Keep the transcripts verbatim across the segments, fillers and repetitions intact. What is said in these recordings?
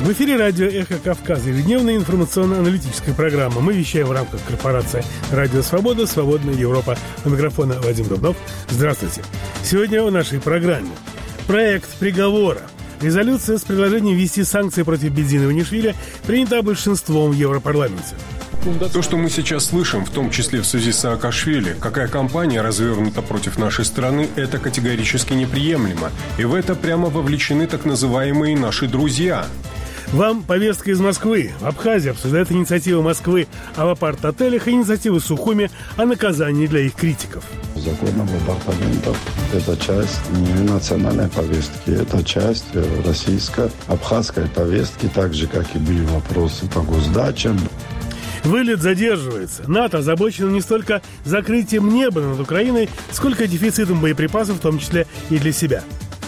В эфире радио «Эхо Кавказа», ежедневная информационно-аналитическая программа. Мы вещаем в рамках корпорации «Радио Свобода», «Свободная Европа». У микрофона Вадим Дубнов. Здравствуйте. Сегодня в нашей программе проект приговора. Резолюция с предложением ввести санкции против Бедзина Иванишвили принята большинством в Европарламенте. То, что мы сейчас слышим, в том числе в связи с Саакашвили, какая кампания развернута против нашей страны, это категорически неприемлемо. И в это прямо вовлечены так называемые наши друзья. Вам повестка из Москвы. В Абхазии обсуждают инициативы Москвы об апарт-отелях и инициативы Сухуми о наказании для их критиков. Закон об апартаментах – это часть не национальной повестки, это часть российско-абхазской повестки, так же, как и были вопросы по госдачам. Вылет задерживается. НАТО озабочено не столько закрытием неба над Украиной, сколько дефицитом боеприпасов, в том числе и для себя.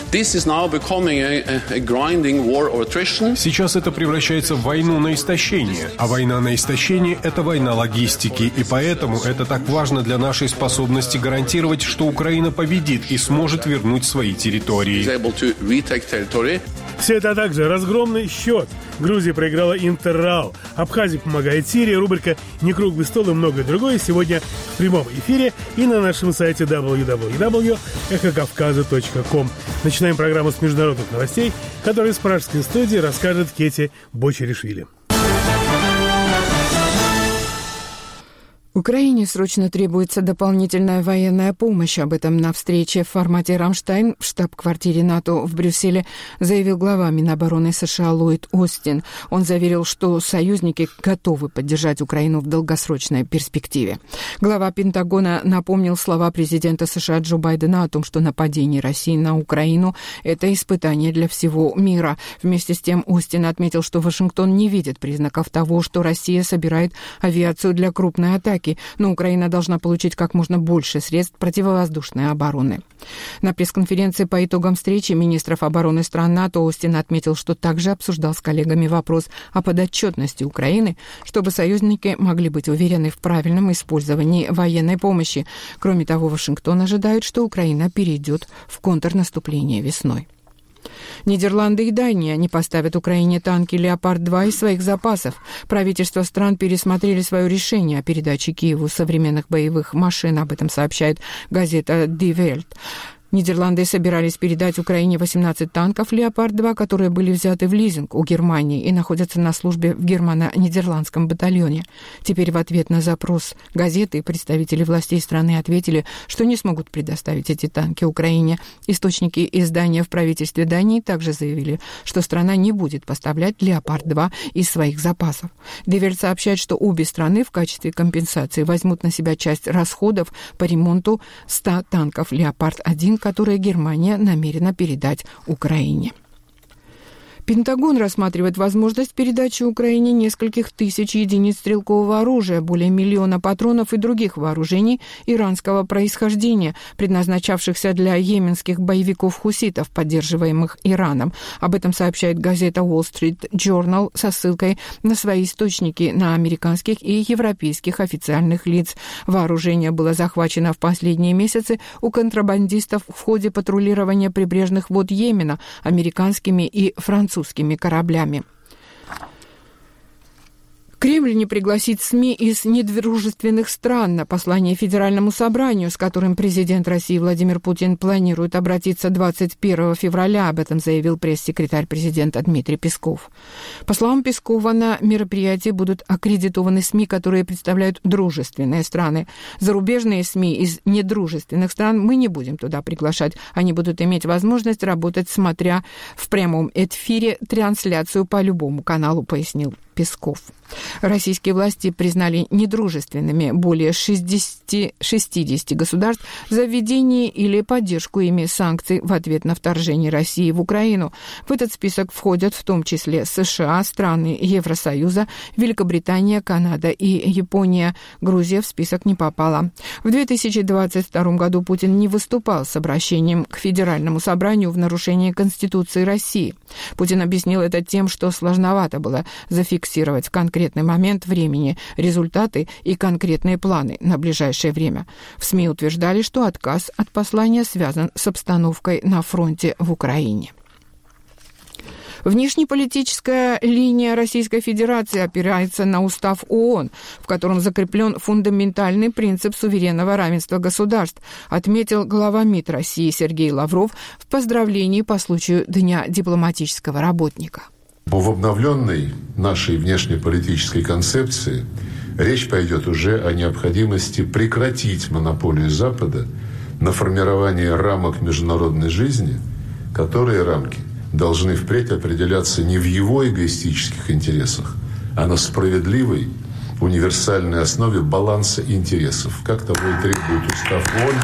Сейчас это превращается в войну на истощение. А война на истощение – это война логистики. И поэтому это так важно для нашей способности гарантировать, что Украина победит и сможет вернуть свои территории. Все это, а также разгромный счет. Грузия проиграла Интеррау. Абхазия помогает Сирии. Рубрика «Не круглый стол» и многое другое сегодня в прямом эфире и на нашем сайте дабл ю дабл ю дабл ю точка эхо кавказа точка ком. Начинаем программу с международных новостей, которую из пражской студии расскажет Кети Бочеришвили. Украине срочно требуется дополнительная военная помощь. Об этом на встрече в формате «Рамштайн» в штаб-квартире НАТО в Брюсселе заявил глава Минобороны США Ллойд Остин. Он заверил, что союзники готовы поддержать Украину в долгосрочной перспективе. Глава Пентагона напомнил слова президента США Джо Байдена о том, что нападение России на Украину – это испытание для всего мира. Вместе с тем Остин отметил, что Вашингтон не видит признаков того, что Россия собирает авиацию для крупной атаки, но Украина должна получить как можно больше средств противовоздушной обороны. На пресс-конференции по итогам встречи министров обороны стран НАТО Остин отметил, что также обсуждал с коллегами вопрос о подотчетности Украины, чтобы союзники могли быть уверены в правильном использовании военной помощи. Кроме того, Вашингтон ожидает, что Украина перейдет в контрнаступление весной. Нидерланды и Дания не поставят Украине танки «Леопард-два» из своих запасов. Правительства стран пересмотрели свое решение о передаче Киеву современных боевых машин. Об этом сообщает газета «Die Welt». Нидерланды собирались передать Украине восемнадцать танков «Леопард-два», которые были взяты в лизинг у Германии и находятся на службе в германо-нидерландском батальоне. Теперь в ответ на запрос газеты представители властей страны ответили, что не смогут предоставить эти танки Украине. Источники издания в правительстве Дании также заявили, что страна не будет поставлять «Леопард-два» из своих запасов. Die Welt сообщает, что обе страны в качестве компенсации возьмут на себя часть расходов по ремонту ста танков «Леопард-один», которые Германия намерена передать Украине. Пентагон рассматривает возможность передачи Украине нескольких тысяч единиц стрелкового оружия, более миллиона патронов и других вооружений иранского происхождения, предназначавшихся для йеменских боевиков-хуситов, поддерживаемых Ираном. Об этом сообщает газета Wall Street Journal со ссылкой на свои источники на американских и европейских официальных лиц. Вооружение было захвачено в последние месяцы у контрабандистов в ходе патрулирования прибрежных вод Йемена американскими и французскими французскими кораблями. Кремль не пригласит СМИ из недружественных стран на послание Федеральному собранию, с которым президент России Владимир Путин планирует обратиться двадцать первого февраля. Об этом заявил пресс-секретарь президента Дмитрий Песков. По словам Пескова, на мероприятии будут аккредитованы СМИ, которые представляют дружественные страны. Зарубежные СМИ из недружественных стран мы не будем туда приглашать. Они будут иметь возможность работать, смотря в прямом эфире трансляцию по любому каналу, пояснил Песков. Российские власти признали недружественными более шестидесяти государств за введение или поддержку ими санкций в ответ на вторжение России в Украину. В этот список входят в том числе США, страны Евросоюза, Великобритания, Канада и Япония. Грузия в список не попала. В две тысячи двадцать втором году Путин не выступал с обращением к Федеральному собранию в нарушение Конституции России. Путин объяснил это тем, что сложновато было зафиксировать в конкретный момент времени результаты и конкретные планы на ближайшее время. В СМИ утверждали, что отказ от послания связан с обстановкой на фронте в Украине. Внешнеполитическая линия Российской Федерации опирается на устав ООН, в котором закреплен фундаментальный принцип суверенного равенства государств, отметил глава МИД России Сергей Лавров в поздравлении по случаю Дня дипломатического работника. В обновленной нашей внешнеполитической концепции речь пойдет уже о необходимости прекратить монополию Запада на формирование рамок международной жизни, которые рамки должны впредь определяться не в его эгоистических интересах, а на справедливой, универсальной основе баланса интересов, как того и требует устав ООН,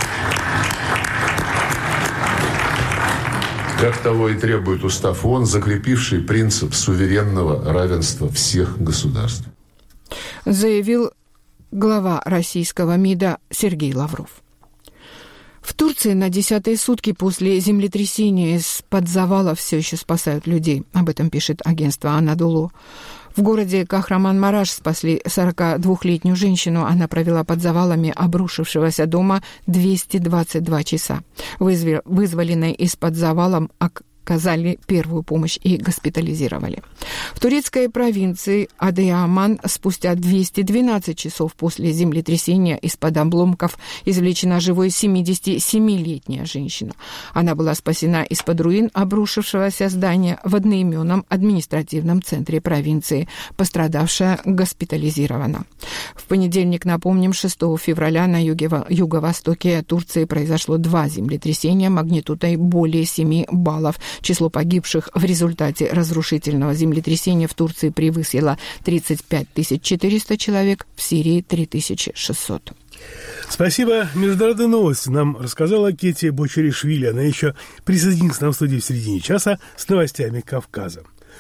как того и требует устав ООН, закрепивший принцип суверенного равенства всех государств. Заявил глава российского МИДа Сергей Лавров. В Турции на десятые сутки после землетрясения из-под завалов все еще спасают людей. Об этом пишет агентство «Анадолу». В городе Кахраман-Мараш спасли сорокадвухлетнюю женщину. Она провела под завалами обрушившегося дома двести двадцать два часа. Вызволенной из-под завала оказали первую помощь и госпитализировали. В турецкой провинции Адыаман спустя двести двенадцать часов после землетрясения из-под обломков извлечена живой семидесятисемилетняя женщина. Она была спасена из-под руин обрушившегося здания в одноименном административном центре провинции. Пострадавшая госпитализирована. В понедельник, напомним, шестого февраля на юге, юго-востоке Турции произошло два землетрясения магнитудой более семи баллов. Число погибших в результате разрушительного землетрясения в Турции превысило тридцать пять тысяч четыреста человек, в Сирии три тысячи шестьсот. Спасибо. Международные новости нам рассказала Кетия Бочаришвили. Она еще присоединится к нам в студии в середине часа с новостями Кавказа.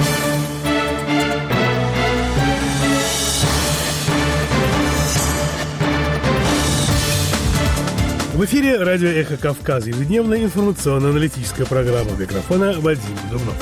В эфире радио «Эхо Кавказа», ежедневная информационно-аналитическая программа. У микрофона Вадим Дубнов.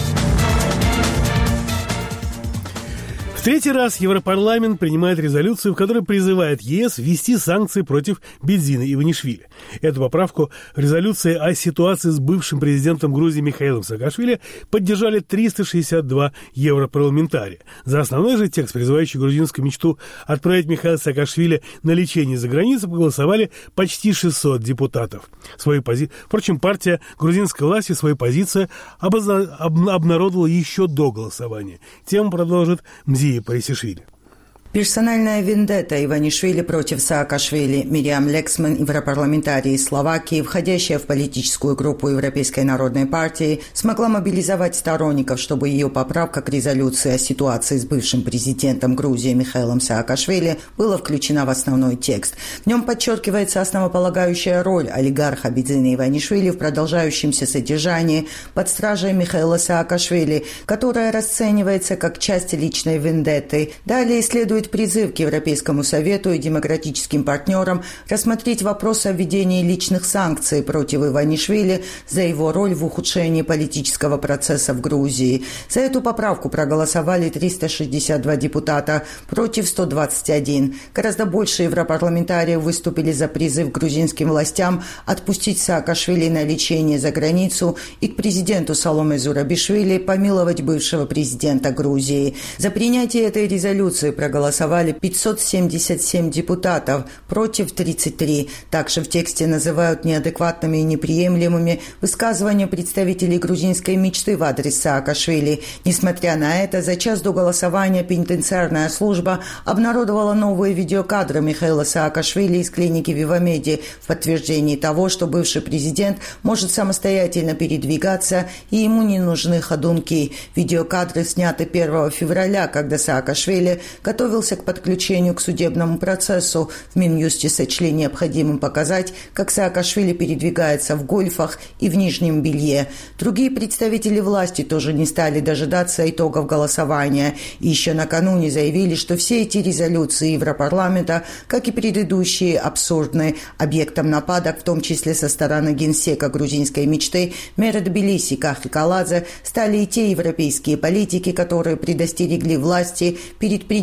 В третий раз Европарламент принимает резолюцию, в которой призывает ЕС ввести санкции против Бедзина Иванишвили. Эту поправку в резолюции о ситуации с бывшим президентом Грузии Михаилом Саакашвили поддержали триста шестьдесят два европарламентария. За основной же текст, призывающий грузинскую мечту отправить Михаила Саакашвили на лечение за границей, проголосовали почти шестьсот депутатов. Свою пози... Впрочем, партия грузинской власти свою позицию обозна... об... обнародовала еще до голосования. Тему продолжит Мзия Парисишвили. Персональная вендетта Иванишвили против Саакашвили. Мириам Лексман, европарламентарий из Словакии, входящая в политическую группу Европейской народной партии, смогла мобилизовать сторонников, чтобы ее поправка к резолюции о ситуации с бывшим президентом Грузии Михаилом Саакашвили была включена в основной текст. В нем подчеркивается основополагающая роль олигарха Бедзина Иванишвили в продолжающемся содержании под стражей Михаила Саакашвили, которая расценивается как часть личной вендетты. Далее следует призыв к Европейскому Совету и демократическим партнерам рассмотреть вопрос о введении личных санкций против Иванишвили за его роль в ухудшении политического процесса в Грузии. За эту поправку проголосовали триста шестьдесят два депутата против ста двадцати одного. Гораздо больше европарламентариев выступили за призыв грузинским властям отпустить Саакашвили на лечение за границу и к президенту Саломе Зурабишвили помиловать бывшего президента Грузии. За принятие этой резолюции проголосовали Голосовали пятьсот семьдесят семь депутатов против тридцати трёх. Также в тексте называют неадекватными и неприемлемыми высказывания представителей грузинской мечты в адрес Саакашвили. Несмотря на это, за час до голосования пенитенциарная служба обнародовала новые видеокадры Михаила Саакашвили из клиники Вивамеди в подтверждении того, что бывший президент может самостоятельно передвигаться и ему не нужны ходунки. Видеокадры сняты первого февраля, когда Саакашвили готовил к подключению к судебному процессу. В Минюсте сочли необходимым показать, как Саакашвили передвигается в гольфах и в нижнем белье. Другие представители власти тоже не стали дожидаться итогов голосования и еще накануне заявили, что все эти резолюции Европарламента, как и предыдущие, абсурдны. Объектом нападок, в том числе со стороны генсека грузинской мечты мэра Тбилиси Кахли Каладзе, стали и те европейские политики, которые предостерегли власти перед принятием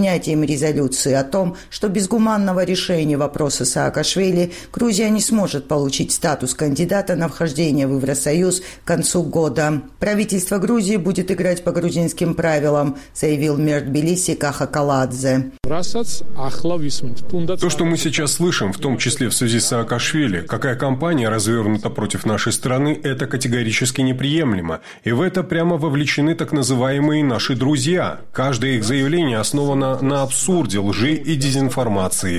резолюции о том, что без гуманного решения вопроса Саакашвили Грузия не сможет получить статус кандидата на вхождение в Евросоюз к концу года. Правительство Грузии будет играть по грузинским правилам, заявил мэр Тбилиси Каха Каладзе. То, что мы сейчас слышим, в том числе в связи с Саакашвили, какая кампания развернута против нашей страны, это категорически неприемлемо. И в это прямо вовлечены так называемые наши друзья. Каждое их заявление основано на абсурде, лжи и дезинформации.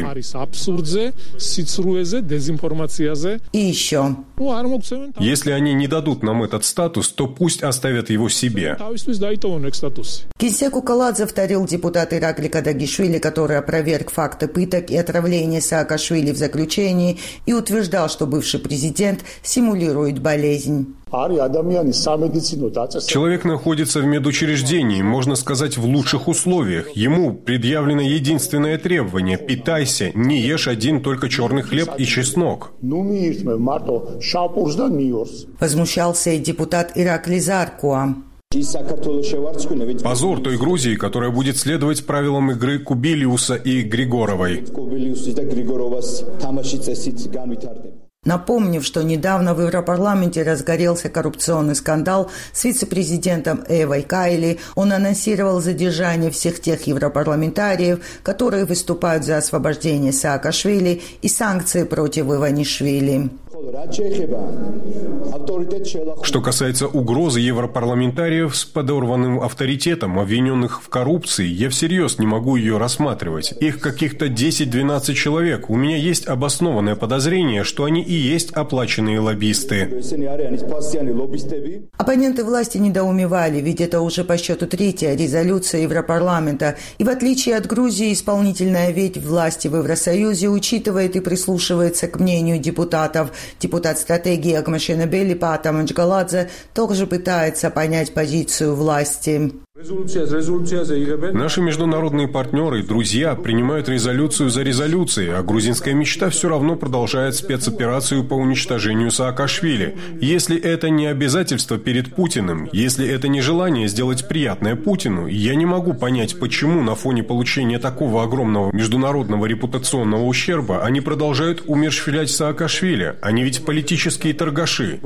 И еще. Если они не дадут нам этот статус, то пусть оставят его себе. Кинсеку Каладзе вторил депутат Иракли Кадагишвили, который опроверг факты пыток и отравления Саакашвили в заключении и утверждал, что бывший президент симулирует болезнь. Человек находится в медучреждении, можно сказать, в лучших условиях. Ему предъявлено единственное требование – питайся, не ешь один только черный хлеб и чеснок. Возмущался и депутат Иракли Заркуа. Позор той Грузии, которая будет следовать правилам игры Кубилиуса и Григоровой. Напомнив, что недавно в Европарламенте разгорелся коррупционный скандал с вице-президентом Эвой Кайли, он анонсировал задержание всех тех европарламентариев, которые выступают за освобождение Саакашвили и санкции против Иванишвили. Что касается угрозы европарламентариев с подорванным авторитетом, обвиненных в коррупции, я всерьез не могу ее рассматривать. Их каких-то десять-двенадцать человек. У меня есть обоснованное подозрение, что они и есть оплаченные лоббисты. Оппоненты власти недоумевали, ведь это уже по счету третья резолюция Европарламента. И в отличие от Грузии, исполнительная ветвь власти в Евросоюзе учитывает и прислушивается к мнению депутатов. Депутат стратегии Агмашенабели Пата Манчгаладзе также пытается понять позицию власти. Наши международные партнеры и друзья принимают резолюцию за резолюцией, а грузинская мечта все равно продолжает спецоперацию по уничтожению Саакашвили. Если это не обязательство перед Путиным, если это не желание сделать приятное Путину, я не могу понять, почему на фоне получения такого огромного международного репутационного ущерба они продолжают умерщвлять Саакашвили. Они ведь политические торгаши.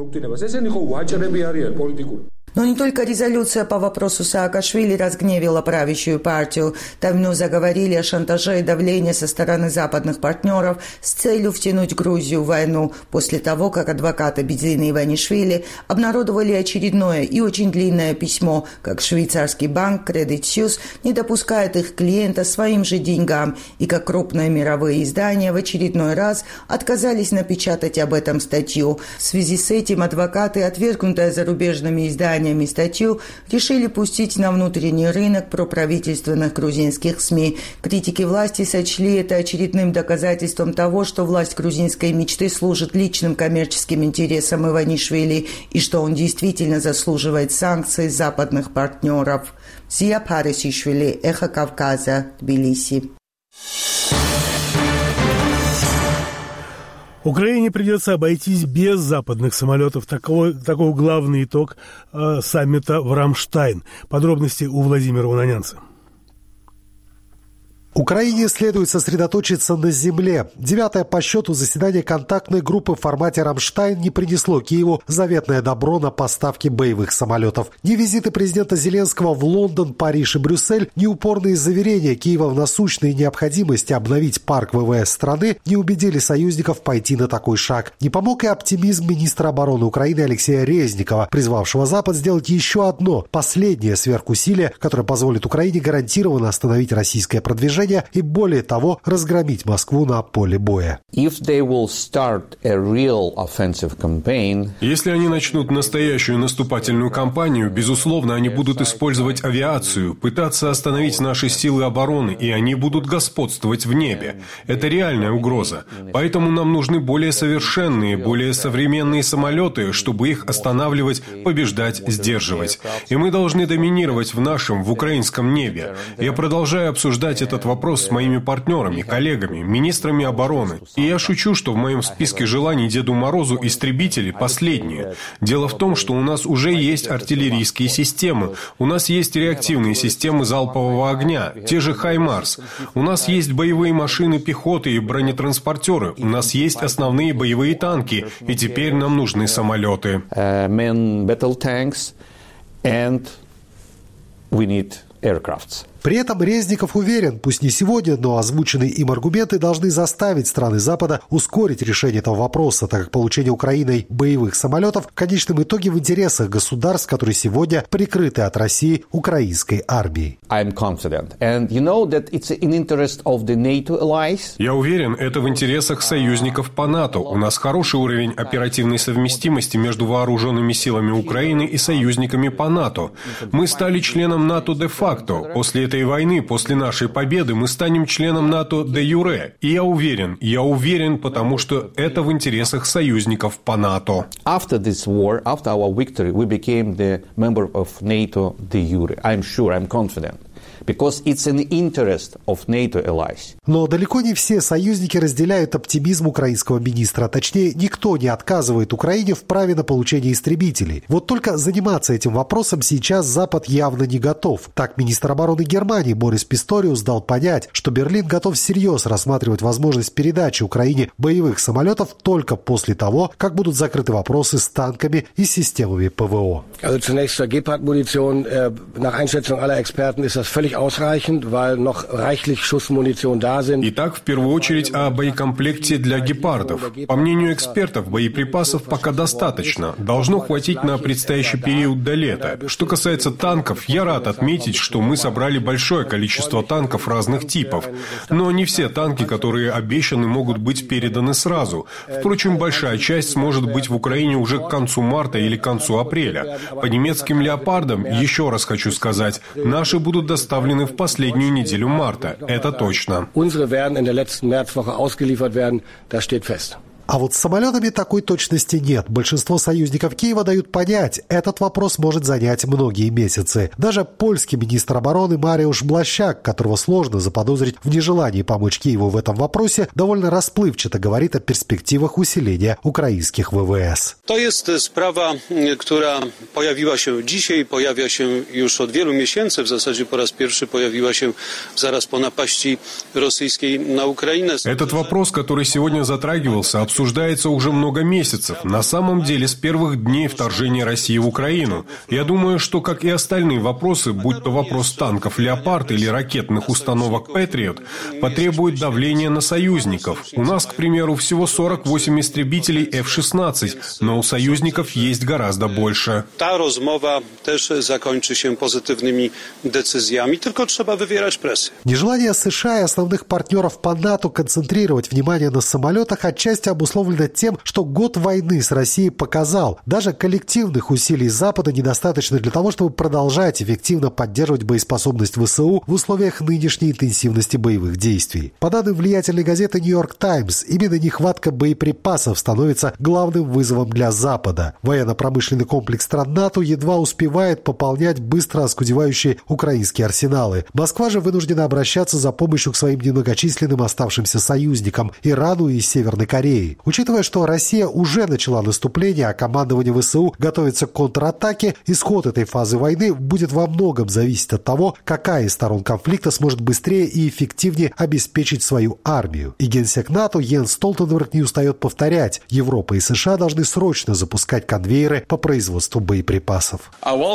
Но не только резолюция по вопросу Саакашвили разгневила правящую партию. Там вновь заговорили о шантаже и давлении со стороны западных партнеров с целью втянуть Грузию в войну после того, как адвокаты Бедзина и Иванишвили обнародовали очередное и очень длинное письмо, как швейцарский банк Credit Suisse не допускает их клиента своим же деньгам, и как крупные мировые издания в очередной раз отказались напечатать об этом статью. В связи с этим адвокаты, отвергнутые зарубежными изданиями, статью, решили пустить на внутренний рынок проправительственных грузинских СМИ. Критики власти сочли это очередным доказательством того, что власть грузинской мечты служит личным коммерческим интересам Иванишвили и что он действительно заслуживает санкций западных партнеров. Зия Парисишвили, Эхо Кавказа, Тбилиси. Украине придется обойтись без западных самолетов. Такой, такой главный итог э, саммита в Рамштайн. Подробности у Владимира Унанянца. Украине следует сосредоточиться на земле. Девятое по счету заседание контактной группы в формате «Рамштайн» не принесло Киеву заветное добро на поставки боевых самолетов. Ни визиты президента Зеленского в Лондон, Париж и Брюссель, ни упорные заверения Киева в насущной необходимости обновить парк ВВС страны не убедили союзников пойти на такой шаг. Не помог и оптимизм министра обороны Украины Алексея Резникова, призвавшего Запад сделать еще одно, последнее сверхусилие, которое позволит Украине гарантированно остановить российское продвижение и, более того, разгромить Москву на поле боя. Если они начнут настоящую наступательную кампанию, безусловно, они будут использовать авиацию, пытаться остановить наши силы обороны, и они будут господствовать в небе. Это реальная угроза. Поэтому нам нужны более совершенные, более современные самолеты, чтобы их останавливать, побеждать, сдерживать. И мы должны доминировать в нашем, в украинском небе. Я продолжаю обсуждать этот вопрос вопрос с моими партнерами, коллегами, министрами обороны. И я шучу, что в моем списке желаний Деду Морозу истребители последние. Дело в том, что у нас уже есть артиллерийские системы, у нас есть реактивные системы залпового огня, те же «Хаймарс». У нас есть боевые машины пехоты и бронетранспортеры, у нас есть основные боевые танки, и теперь нам нужны самолеты. При этом Резников уверен, пусть не сегодня, но озвученные им аргументы должны заставить страны Запада ускорить решение этого вопроса, так как получение Украиной боевых самолетов в конечном итоге в интересах государств, которые сегодня прикрыты от России украинской армией. Я уверен, это в интересах союзников по НАТО. У нас хороший уровень оперативной совместимости между вооруженными силами Украины и союзниками по НАТО. Мы стали членом НАТО де-факто. После этой войны, после нашей победы, мы станем членом НАТО де-юре. И я уверен, я уверен, потому что это в интересах союзников по НАТО. After this war, after our victory, we became the member of NATO de-jure. I'm sure, I'm confident. Because it's an interest of NATO allies. Но далеко не все союзники разделяют оптимизм украинского министра. Точнее, никто не отказывает Украине в праве на получение истребителей. Вот только заниматься этим вопросом сейчас Запад явно не готов. Так, министр обороны Германии Борис Писториус дал понять, что Берлин готов всерьез рассматривать возможность передачи Украине боевых самолетов только после того, как будут закрыты вопросы с танками и системами ПВО. Итак, в первую очередь о боекомплекте для гепардов. По мнению экспертов, боеприпасов пока достаточно. Должно хватить на предстоящий период до лета. Что касается танков, я рад отметить, что мы собрали большое количество танков разных типов. Но не все танки, которые обещаны, могут быть переданы сразу. Впрочем, большая часть сможет быть в Украине уже к концу марта или к концу апреля. По немецким «Леопардам», еще раз хочу сказать, наши будут доставлены в последнюю неделю марта. Это точно. А вот с самолетами такой точности нет. Большинство союзников Киева дают понять, этот вопрос может занять многие месяцы. Даже польский министр обороны Мариуш Блащак, которого сложно заподозрить в нежелании помочь Киеву в этом вопросе, довольно расплывчато говорит о перспективах усиления украинских ВВС. To jest sprawa, która pojawiła się dzisiaj, pojawia się już od wielu miesięcy. W zasadzie po raz pierwszy pojawiła się zaraz po napaści rosyjskiej na Ukrainę. Этот вопрос, который сегодня затрагивался, обсуждается уже много месяцев. На самом деле, с первых дней вторжения России в Украину. Я думаю, что, как и остальные вопросы, будь то вопрос танков «Леопард» или ракетных установок «Патриот», потребует давления на союзников. У нас, к примеру, всего сорок восемь истребителей эф шестнадцать, но у союзников есть гораздо больше. Та rozmowa też zakończy się pozytywnymi decyzjami, tylko trzeba wywierać presję. Нежелание США и основных партнеров по НАТО концентрировать внимание на самолетах отчасти обусловлено тем, что год войны с Россией показал, даже коллективных усилий Запада недостаточно для того, чтобы продолжать эффективно поддерживать боеспособность ВСУ в условиях нынешней интенсивности боевых действий. По данным влиятельной газеты «Нью-Йорк Таймс», именно нехватка боеприпасов становится главным вызовом для Запада. Военно-промышленный комплекс стран НАТО едва успевает пополнять быстро оскудевающие украинские арсеналы. Москва же вынуждена обращаться за помощью к своим немногочисленным оставшимся союзникам – Ирану и Северной Кореи. Учитывая, что Россия уже начала наступление, а командование ВСУ готовится к контратаке, исход этой фазы войны будет во многом зависеть от того, какая из сторон конфликта сможет быстрее и эффективнее обеспечить свою армию. И генсек НАТО Йенс Столтенберг не устает повторять, Европа и США должны срочно запускать конвейеры по производству боеприпасов.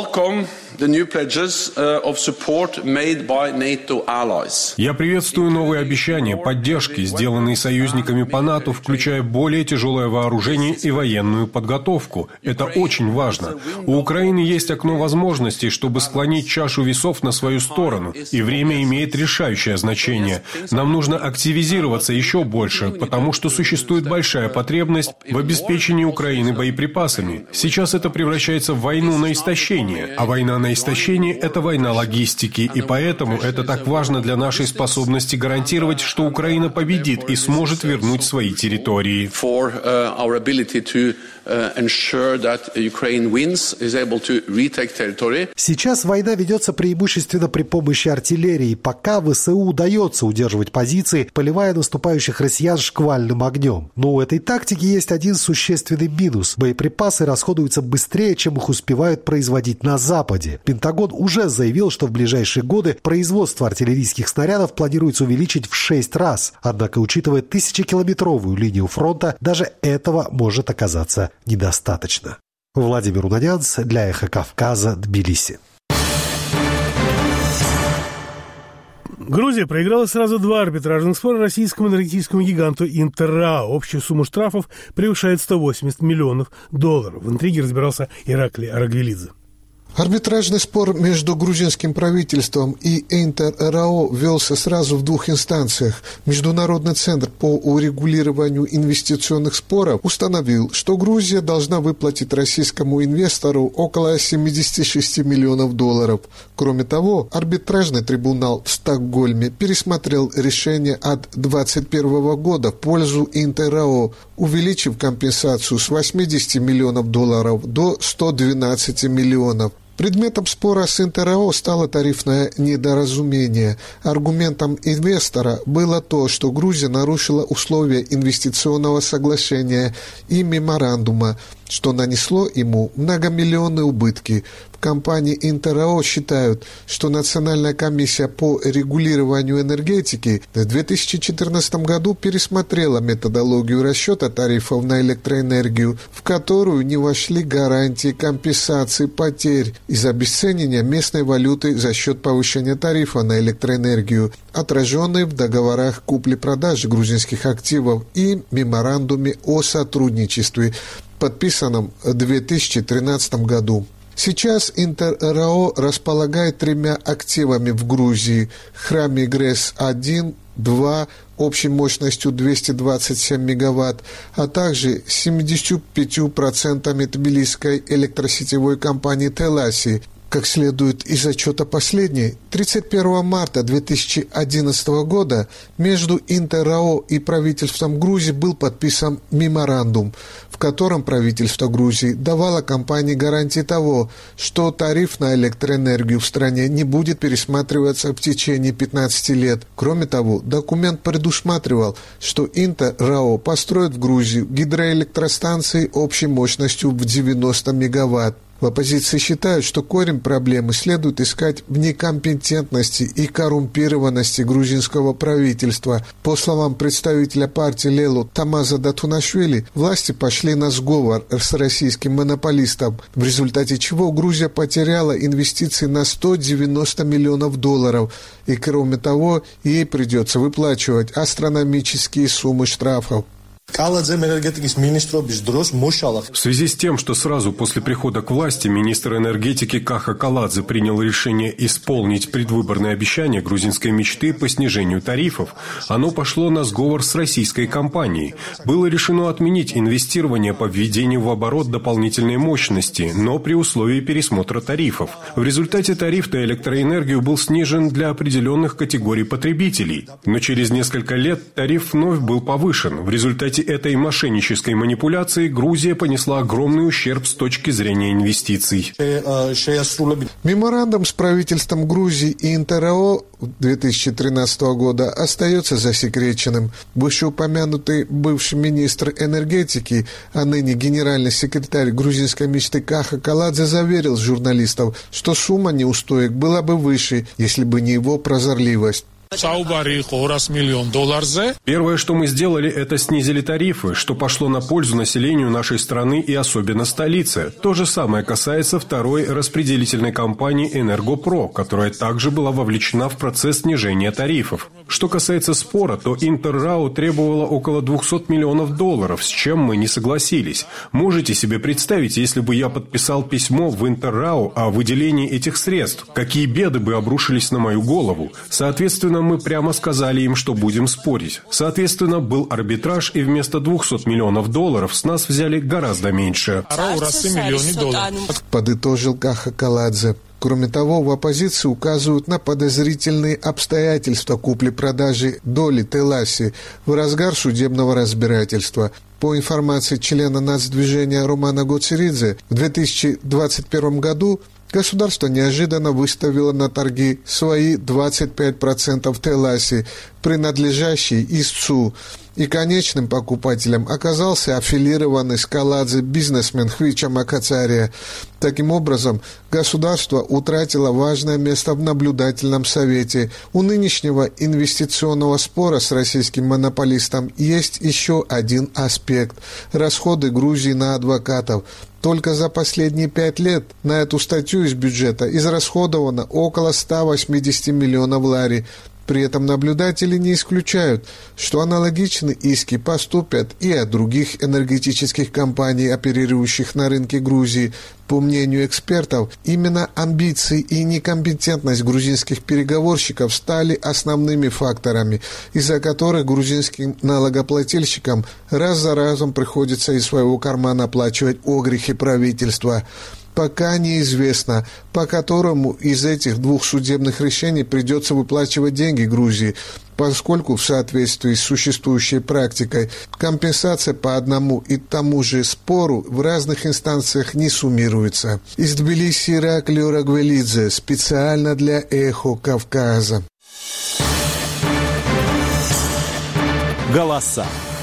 Я приветствую новые обещания поддержки, сделанные союзниками по НАТО, включая более тяжелое вооружение и военную подготовку. Это очень важно. У Украины есть окно возможностей, чтобы склонить чашу весов на свою сторону, и время имеет решающее значение. Нам нужно активизироваться еще больше, потому что существует большая потребность в обеспечении Украины боеприпасами. Сейчас это превращается в войну на истощение, а война на истощение – это война логистики, и поэтому это так важно для нашей способности гарантировать, что Украина победит и сможет вернуть свои территории. For uh, our ability to Сейчас война ведется преимущественно при помощи артиллерии, пока ВСУ удается удерживать позиции, поливая наступающих россиян шквальным огнем. Но у этой тактики есть один существенный минус. Боеприпасы расходуются быстрее, чем их успевают производить на Западе. Пентагон уже заявил, что в ближайшие годы производство артиллерийских снарядов планируется увеличить в шесть раз. Однако, учитывая тысячекилометровую линию фронта, даже этого может оказаться недостаточно. Владимир Унанянц для «Эхо Кавказа», Тбилиси. Грузия проиграла сразу два арбитражных спора российскому энергетическому гиганту «Интеррао». Общая сумма штрафов превышает сто восемьдесят миллионов долларов. В интриге разбирался Ираклий Арагвелидзе. Арбитражный спор между грузинским правительством и «Интеррао» велся сразу в двух инстанциях. Международный центр по урегулированию инвестиционных споров установил, что Грузия должна выплатить российскому инвестору около семьдесят шесть миллионов долларов. Кроме того, арбитражный трибунал в Стокгольме пересмотрел решение от двадцать первого года в пользу «Интеррао», увеличив компенсацию с восьмидесяти миллионов долларов до ста двенадцати миллионов. Предметом спора с «Интеррао» стало тарифное недоразумение. Аргументом инвестора было то, что Грузия нарушила условия инвестиционного соглашения и меморандума, что нанесло ему многомиллионные убытки. В компании «Интеррао» считают, что Национальная комиссия по регулированию энергетики в две тысячи четырнадцатом году пересмотрела методологию расчета тарифов на электроэнергию, в которую не вошли гарантии компенсации потерь из-за обесценивания местной валюты за счет повышения тарифа на электроэнергию, отраженные в договорах купли-продажи грузинских активов и меморандуме о сотрудничестве, подписанном в две тысячи тринадцатом году. Сейчас «Интеррао» располагает тремя активами в Грузии: Храми ГРЭС один, два, общей мощностью двести двадцать семь мегаватт, а также семьдесят пять процентов тбилисской электросетевой компании «Теласи». Как следует из отчета последней, тридцать первого марта две тысячи одиннадцатого года между «Интеррао» и правительством Грузии был подписан меморандум, в котором правительство Грузии давало компании гарантии того, что тариф на электроэнергию в стране не будет пересматриваться в течение пятнадцати лет. Кроме того, документ предусматривал, что «Интеррао» построит в Грузии гидроэлектростанции общей мощностью в девяносто мегаватт. В оппозиции считают, что корень проблемы следует искать в некомпетентности и коррумпированности грузинского правительства. По словам представителя партии Лелу Тамаза Датунашвили, власти пошли на сговор с российским монополистом, в результате чего Грузия потеряла инвестиции на сто девяносто миллионов долларов, и кроме того, ей придется выплачивать астрономические суммы штрафов. В связи с тем, что сразу после прихода к власти министр энергетики Каха Каладзе принял решение исполнить предвыборное обещание грузинской мечты по снижению тарифов, оно пошло на сговор с российской компанией. Было решено отменить инвестирование по введению в оборот дополнительной мощности, но при условии пересмотра тарифов. В результате тариф на электроэнергию был снижен для определенных категорий потребителей, но через несколько лет тариф вновь был повышен. В результате этой мошеннической манипуляции Грузия понесла огромный ущерб с точки зрения инвестиций. Меморандум с правительством Грузии и «Интеррао» две тысячи тринадцатого года остается засекреченным. Вышеупомянутый бывший министр энергетики, а ныне генеральный секретарь грузинской мечты Каха Каладзе заверил журналистов, что сумма неустоек была бы выше, если бы не его прозорливость. Первое, что мы сделали, это снизили тарифы, что пошло на пользу населению нашей страны и особенно столицы. То же самое касается второй распределительной компании «Энергопро», которая также была вовлечена в процесс снижения тарифов. Что касается спора, то «Интеррао» требовала около двухсот миллионов долларов, с чем мы не согласились. Можете себе представить, если бы я подписал письмо в «Интеррао» о выделении этих средств, какие беды бы обрушились на мою голову? Соответственно, Естественно, мы прямо сказали им, что будем спорить. Соответственно, был арбитраж, и вместо двухсот миллионов долларов с нас взяли гораздо меньше. Подытожил Каха Каладзе. Кроме того, в оппозиции указывают на подозрительные обстоятельства купли-продажи доли Теласи в разгар судебного разбирательства. По информации члена нацдвижения Романа Гоцеридзе, в две тысячи двадцать первом году государство неожиданно выставило на торги свои двадцать пять процентов Теласи, принадлежащие истцу, и конечным покупателем оказался аффилированный с Каладзе бизнесмен Хвича Макацария. Таким образом, государство утратило важное место в наблюдательном совете. У нынешнего инвестиционного спора с российским монополистом есть еще один аспект – расходы Грузии на адвокатов. Только за последние пять лет на эту статью из бюджета израсходовано около ста восьмидесяти миллионов лари. При этом наблюдатели не исключают, что аналогичные иски поступят и от других энергетических компаний, оперирующих на рынке Грузии. По мнению экспертов, именно амбиции и некомпетентность грузинских переговорщиков стали основными факторами, из-за которых грузинским налогоплательщикам раз за разом приходится из своего кармана оплачивать огрехи правительства. Пока неизвестно, по которому из этих двух судебных решений придется выплачивать деньги Грузии, поскольку в соответствии с существующей практикой компенсация по одному и тому же спору в разных инстанциях не суммируется. Из Тбилиси Ираклий Рагвелидзе, специально для «Эхо Кавказа». Голоса.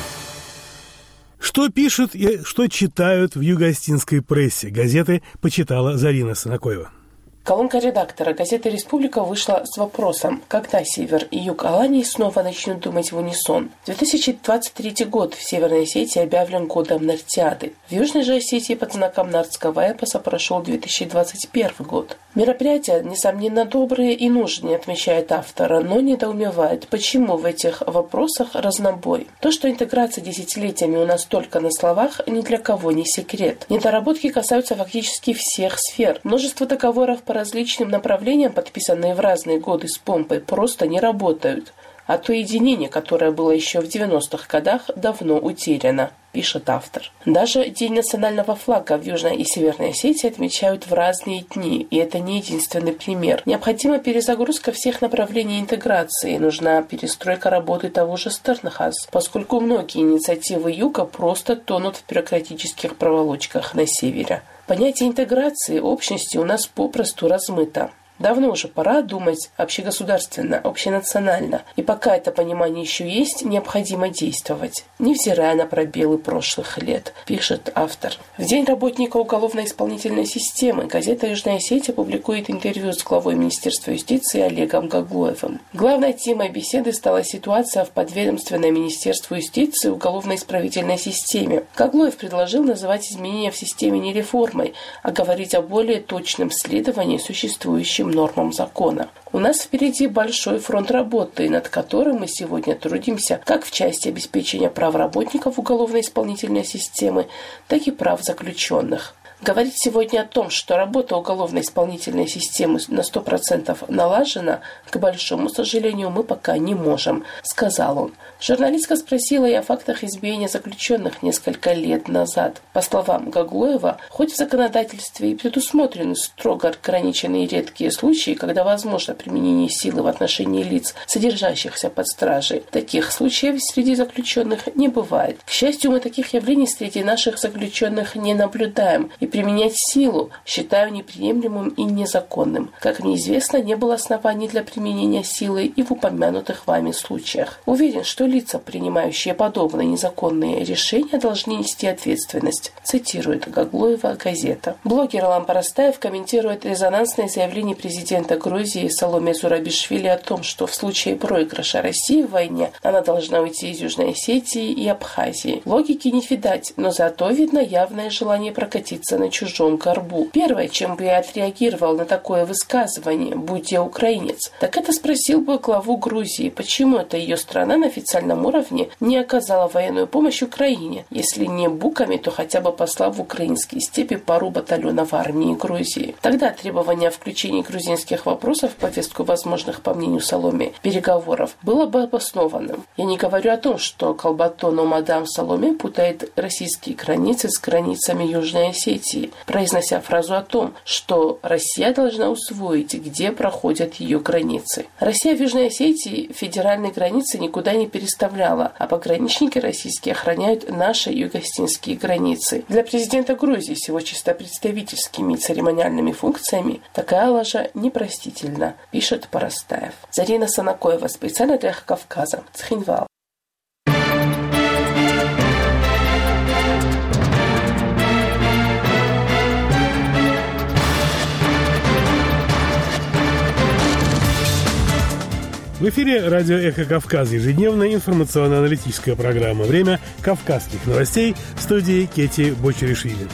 Что пишут и что читают в юго-осетинской прессе? Газеты почитала Зарина Санакоева. Колонка редактора газеты «Республика» вышла с вопросом, когда север и юг Алании снова начнут думать в унисон. две тысячи двадцать третий год в Северной Осетии объявлен годом Нартиады. В Южной же Осетии под знаком нартского эпоса прошел две тысячи двадцать первый год. Мероприятия, несомненно, добрые и нужные, отмечает автора, но недоумевает, почему в этих вопросах разнобой. То, что интеграция десятилетиями у нас только на словах, ни для кого не секрет. Недоработки касаются фактически всех сфер. Множество договоров по различным направлениям, подписанные в разные годы с помпой, просто не работают. А то единение, которое было еще в девяностых годах, давно утеряно, пишет автор. Даже День национального флага в Южной и Северной Осетии отмечают в разные дни, и это не единственный пример. Необходима перезагрузка всех направлений интеграции, нужна перестройка работы того же Стернхаз, поскольку многие инициативы Юга просто тонут в бюрократических проволочках на севере. Понятие интеграции, общности у нас попросту размыто. Давно уже пора думать общегосударственно, общенационально. И пока это понимание еще есть, необходимо действовать, невзирая на пробелы прошлых лет, пишет автор. В День работника уголовно-исполнительной системы газета «Южная Осетия» публикует интервью с главой Министерства юстиции Олегом Гаглоевым. Главной темой беседы стала ситуация в подведомственной Министерству юстиции уголовно-исправительной системе. Гаглоев предложил называть изменения в системе не реформой, а говорить о более точном следовании существующим нормам закона. У нас впереди большой фронт работы, над которым мы сегодня трудимся как в части обеспечения прав работников уголовно-исполнительной системы, так и прав заключенных. Говорить сегодня о том, что работа уголовно-исполнительной системы на сто процентов налажена, к большому сожалению, мы пока не можем, сказал он. Журналистка спросила и о фактах избиения заключенных несколько лет назад. По словам Гаглоева, хоть в законодательстве и предусмотрены строго ограниченные редкие случаи, когда возможно применение силы в отношении лиц, содержащихся под стражей, таких случаев среди заключенных не бывает. К счастью, мы таких явлений среди наших заключенных не наблюдаем, и применять силу считаю неприемлемым и незаконным. Как мне известно, не было оснований для применения силы и в упомянутых вами случаях. Уверен, что лица, принимающие подобные незаконные решения, должны нести ответственность, цитирует Гаглоева газета. Блогер Алан Парастаев комментирует резонансное заявление президента Грузии Саломе Зурабишвили о том, что в случае проигрыша России в войне она должна уйти из Южной Осетии и Абхазии. Логики не видать, но зато видно явное желание прокатиться на на чужом горбу. Первое, чем бы я отреагировал на такое высказывание, будь я украинец, так это спросил бы главу Грузии, почему это ее страна на официальном уровне не оказала военную помощь Украине, если не буками, то хотя бы послав в украинские степи пару батальонов армии Грузии. Тогда требование о включении грузинских вопросов в повестку возможных, по мнению Саломе, переговоров было бы обоснованным. Я не говорю о том, что Колбатону мадам Саломе путает российские границы с границами Южной Осетии, произнося фразу о том, что Россия должна усвоить, где проходят ее границы. Россия в Южной Осетии федеральные границы никуда не переставляла, а пограничники российские охраняют наши юго-осетинские границы. Для президента Грузии с его чисто представительскими и церемониальными функциями такая лажа непростительна, пишет Поростаев. Зарина Санакоева, специально для Кавказа, Цхинвал. В эфире радио «Эхо Кавказа», ежедневная информационно-аналитическая программа «Время кавказских новостей», в студии Кети Бочеришвили.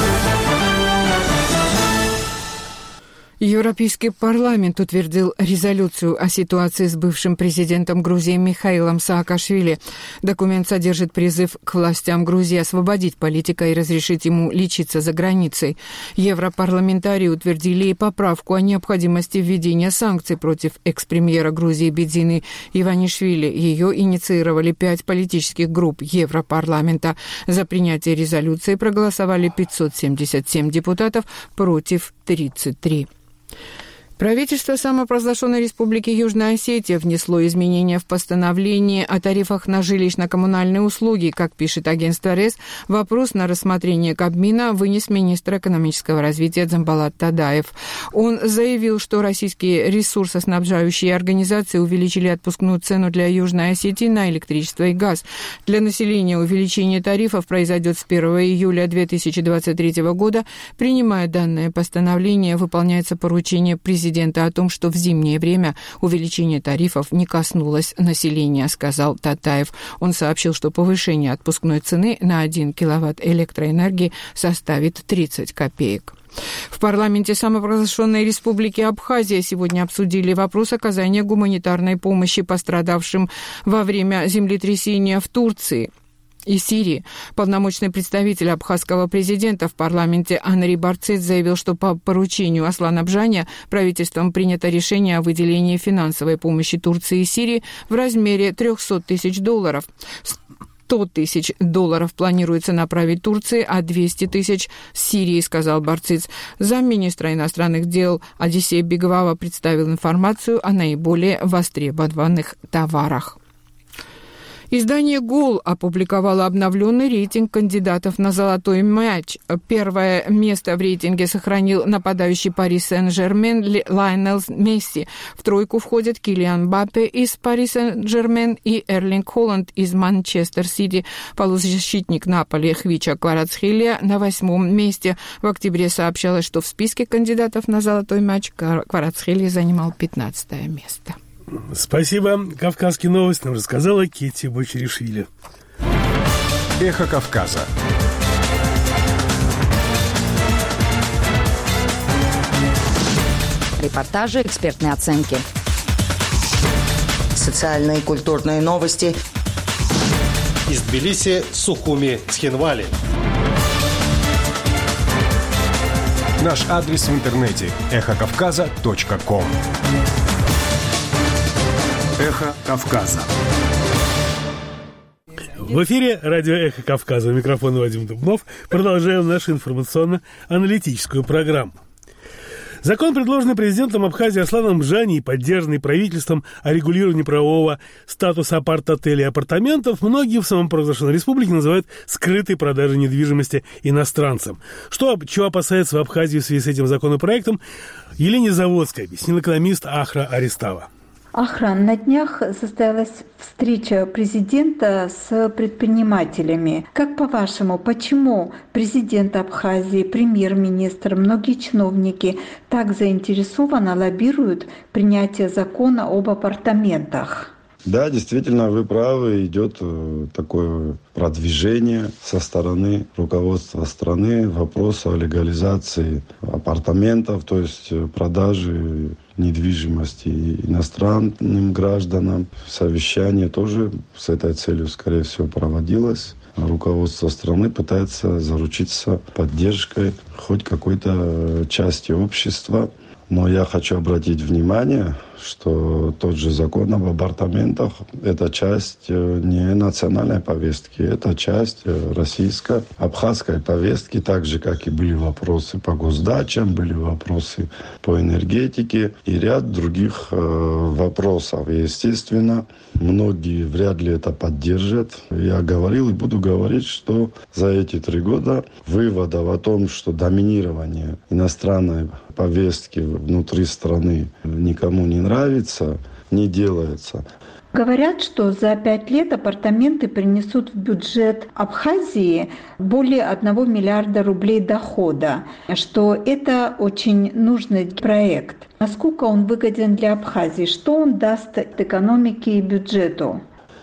Европейский парламент утвердил резолюцию о ситуации с бывшим президентом Грузии Михаилом Саакашвили. Документ содержит призыв к властям Грузии освободить политика и разрешить ему лечиться за границей. Европарламентарии утвердили и поправку о необходимости введения санкций против экс-премьера Грузии Бедзины Иванишвили. Ее инициировали пять политических групп Европарламента. За принятие резолюции проголосовали пятьсот семьдесят семь депутатов против тридцать три. Правительство самопровозглашенной Республики Южная Осетия внесло изменения в постановление о тарифах на жилищно-коммунальные услуги. Как пишет агентство РЭС, вопрос на рассмотрение Кабмина вынес министр экономического развития Дзамбалат Тадаев. Он заявил, что российские ресурсоснабжающие организации увеличили отпускную цену для Южной Осетии на электричество и газ. Для населения увеличение тарифов произойдет с первого июля две тысячи двадцать третьего года. Принимая данное постановление, выполняется поручение президента Президента о том, что в зимнее время увеличение тарифов не коснулось населения, сказал Татаев. Он сообщил, что повышение отпускной цены на один киловатт электроэнергии составит тридцать копеек. В парламенте самопровозглашенной Республики Абхазия сегодня обсудили вопрос оказания гуманитарной помощи пострадавшим во время землетрясения в Турции и Сирии. Полномочный представитель абхазского президента в парламенте Анри Барцидзе заявил, что по поручению Аслана Бжаня правительством принято решение о выделении финансовой помощи Турции и Сирии в размере триста тысяч долларов. сто тысяч долларов планируется направить Турции, а двести тысяч Сирии, сказал Барцидзе. Замминистра иностранных дел Одиссей Беговава представил информацию о наиболее востребованных товарах. Издание «Гол» опубликовало обновленный рейтинг кандидатов на «Золотой мяч». Первое место в рейтинге сохранил нападающий Пари Сен-Жермен Лайонел Месси. В тройку входят Килиан Мбаппе из Пари Сен-Жермен и Эрлинг Холланд из Манчестер Сити. Полузащитник Наполи Хвича Кварацхелия на восьмом месте. В октябре сообщалось, что в списке кандидатов на «Золотой мяч» Кварацхелия занимал пятнадцатое место. Спасибо. Кавказские новости нам рассказала Кетти Бочеришвили. Эхо Кавказа. Репортажи, экспертные оценки. Социальные и культурные новости. Из Тбилиси, Сухуми, Цхинвали. Наш адрес в интернете эхо кавказа точка ком. Эхо Кавказа. В эфире радио «Эхо Кавказа». У микрофона Вадим Дубнов. Продолжаем нашу информационно-аналитическую программу. Закон, предложенный президентом Абхазии Асланом Бжани и поддержанный правительством о регулировании правового статуса апарт-отелей и апартаментов, многие в самопровозглашенной республике называют скрытой продажей недвижимости иностранцам. Что, чего опасается в Абхазии в связи с этим законопроектом, Елене Заводской объяснил экономист Ахра Аристава. Ахран, на днях состоялась встреча президента с предпринимателями. Как по-вашему, почему президент Абхазии, премьер-министр, многие чиновники так заинтересованно лоббируют принятие закона об апартаментах? Да, действительно, вы правы, идет такое продвижение со стороны руководства страны вопроса о легализации апартаментов, то есть продажи недвижимости иностранным гражданам. Совещание тоже с этой целью, скорее всего, проводилось. Руководство страны пытается заручиться поддержкой хоть какой-то части общества. Но я хочу обратить внимание, что тот же закон об апартаментах – это часть не национальной повестки, это часть российско-абхазской повестки, так же, как и были вопросы по госдачам, были вопросы по энергетике и ряд других э, вопросов. И, естественно, многие вряд ли это поддержат. Я говорил и буду говорить, что за эти три года выводов о том, что доминирование иностранной повестки внутри страны никому не нравится, не делается. Говорят, что за пять лет апартаменты принесут в бюджет Абхазии более одного миллиарда рублей дохода, что это очень нужный проект. Насколько он выгоден для Абхазии? Что он даст экономике и бюджету?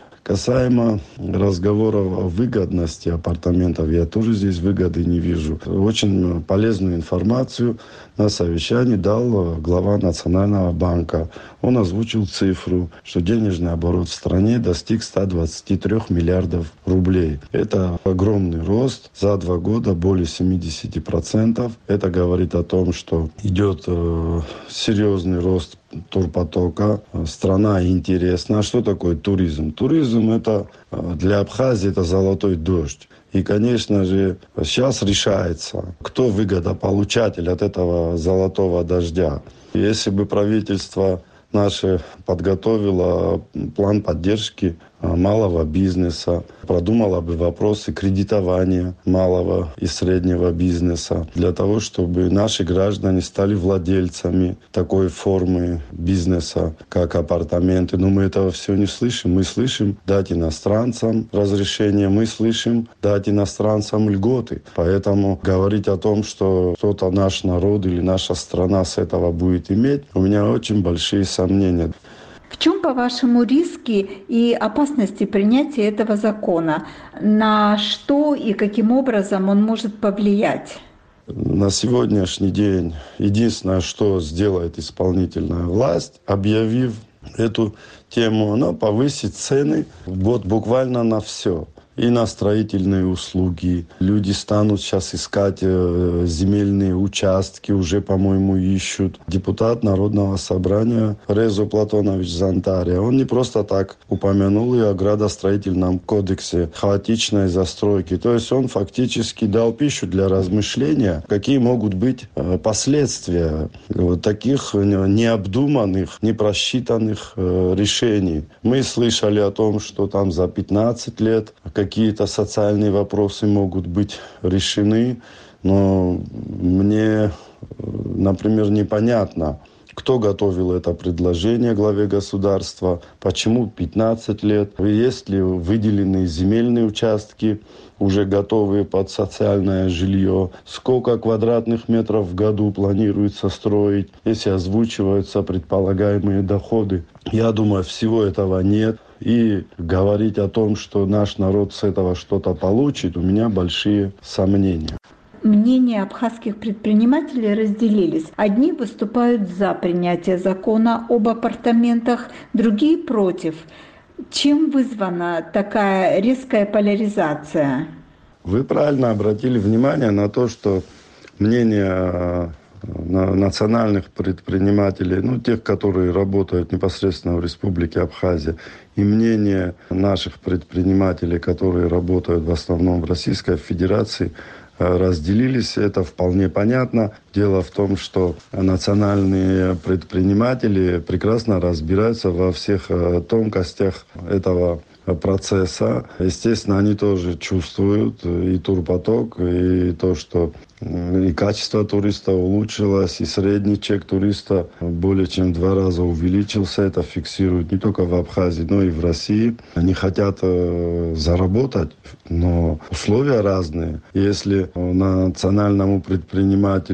Касаемо разговоров о выгодности апартаментов, я тоже здесь выгоды не вижу. Очень полезную информацию на совещании дал глава Национального банка. Он озвучил цифру, что денежный оборот в стране достиг ста двадцати трёх миллиардов рублей. Это огромный рост. За два года более семидесяти процентов. Это говорит о том, что идет э, серьезный рост турпотока. Страна интересна. А что такое туризм? Туризм это для Абхазии это золотой дождь. И, конечно же, сейчас решается, кто выгодополучатель от этого золотого дождя. Если бы правительство наше подготовило план поддержки малого бизнеса, продумала бы вопросы кредитования малого и среднего бизнеса для того, чтобы наши граждане стали владельцами такой формы бизнеса, как апартаменты. Но мы этого все не слышим. Мы слышим дать иностранцам разрешение, мы слышим дать иностранцам льготы. Поэтому говорить о том, что кто-то наш народ или наша страна с этого будет иметь, у меня очень большие сомнения. В чем, по-вашему, риски и опасности принятия этого закона? На что и каким образом он может повлиять? На сегодняшний день единственное, что сделает исполнительная власть, объявив эту тему, она повысит цены вот буквально на все. И на строительные услуги. Люди станут сейчас искать э, земельные участки, уже, по-моему, ищут. Депутат Народного собрания Резо Платонович Зантария, он не просто так упомянул и о градостроительном кодексе хаотичной застройки. То есть он фактически дал пищу для размышления, какие могут быть э, последствия вот таких необдуманных, непросчитанных э, решений. Мы слышали о том, что там за пятнадцать лет какие-то социальные вопросы могут быть решены, но мне, например, непонятно, кто готовил это предложение главе государства, почему пятнадцать лет, есть ли выделенные земельные участки, уже готовые под социальное жилье, сколько квадратных метров в году планируется строить, если озвучиваются предполагаемые доходы. Я думаю, всего этого нет. И говорить о том, что наш народ с этого что-то получит, у меня большие сомнения. Мнения абхазских предпринимателей разделились. Одни выступают за принятие закона об апартаментах, другие против. Чем вызвана такая резкая поляризация? Вы правильно обратили внимание на то, что мнение национальных предпринимателей, ну, тех, которые работают непосредственно в Республике Абхазия, и мнение наших предпринимателей, которые работают в основном в Российской Федерации, разделились. Это вполне понятно. Дело в том, что национальные предприниматели прекрасно разбираются во всех тонкостях этого процесса. Естественно, они тоже чувствуют и турпоток, и то, что и качество туриста улучшилось, и средний чек туриста более чем в два раза увеличился. Это фиксируют не только в Абхазии, но и в России. Они хотят заработать, но условия разные. Если национальному предпринимателю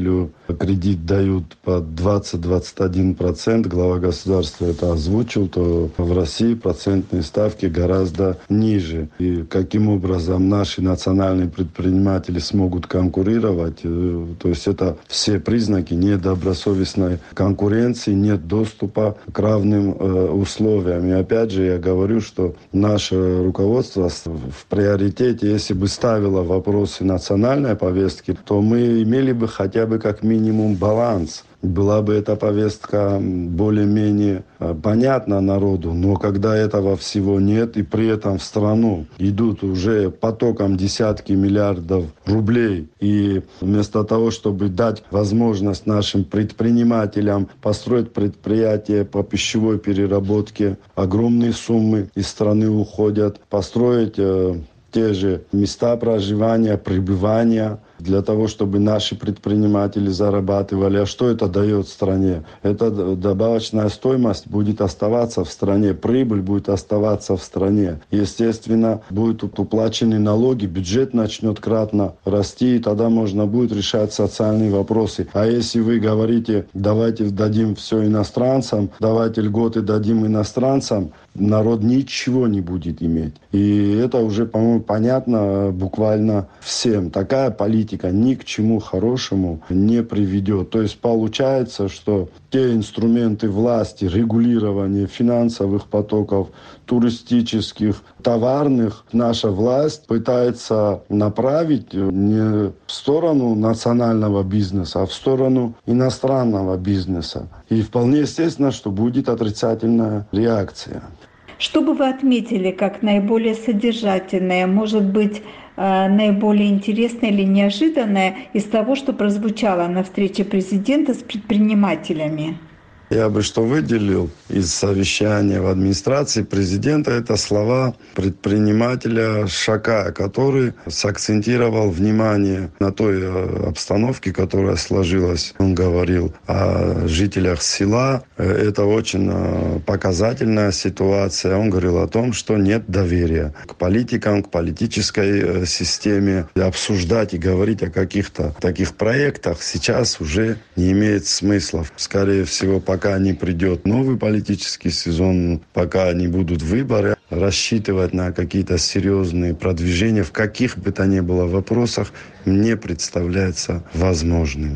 кредит дают под двадцать-двадцать один процент, глава государства это озвучил, то в России процентные ставки гораздо ниже. И каким образом наши национальные предприниматели смогут конкурировать, то есть это все признаки недобросовестной конкуренции, нет доступа к равным э, условиям. И опять же я говорю, что наше руководство в приоритете, если бы ставило вопросы национальной повестки, то мы имели бы хотя бы как минимум баланс. Была бы эта повестка более-менее понятна народу, но когда этого всего нет, и при этом в страну идут уже потоком десятки миллиардов рублей, и вместо того, чтобы дать возможность нашим предпринимателям построить предприятия по пищевой переработке, огромные суммы из страны уходят, построить э, те же места проживания, пребывания, для того, чтобы наши предприниматели зарабатывали. А что это дает стране? Эта добавочная стоимость будет оставаться в стране, прибыль будет оставаться в стране. Естественно, будут уплачены налоги, бюджет начнет кратно расти, и тогда можно будет решать социальные вопросы. А если вы говорите, давайте дадим все иностранцам, давайте льготы дадим иностранцам, народ ничего не будет иметь. И это уже, по-моему, понятно буквально всем. Такая политика ни к чему хорошему не приведет. То есть получается, что те инструменты власти, регулирования финансовых потоков, туристических, товарных, наша власть пытается направить не в сторону национального бизнеса, а в сторону иностранного бизнеса. И вполне естественно, что будет отрицательная реакция. Что бы вы отметили как наиболее содержательное, может быть, наиболее интересное или неожиданное из того, что прозвучало на встрече президента с предпринимателями? Я бы что выделил из совещания в администрации президента, это слова предпринимателя Шакая, который сакцентировал внимание на той обстановке, которая сложилась. Он говорил о жителях села. Это очень показательная ситуация. Он говорил о том, что нет доверия к политикам, к политической системе. И обсуждать и говорить о каких-то таких проектах сейчас уже не имеет смысла. Скорее всего, пока Пока не придет новый политический сезон, пока не будут выборы, рассчитывать на какие-то серьезные продвижения в каких бы то ни было вопросах мне представляется возможным.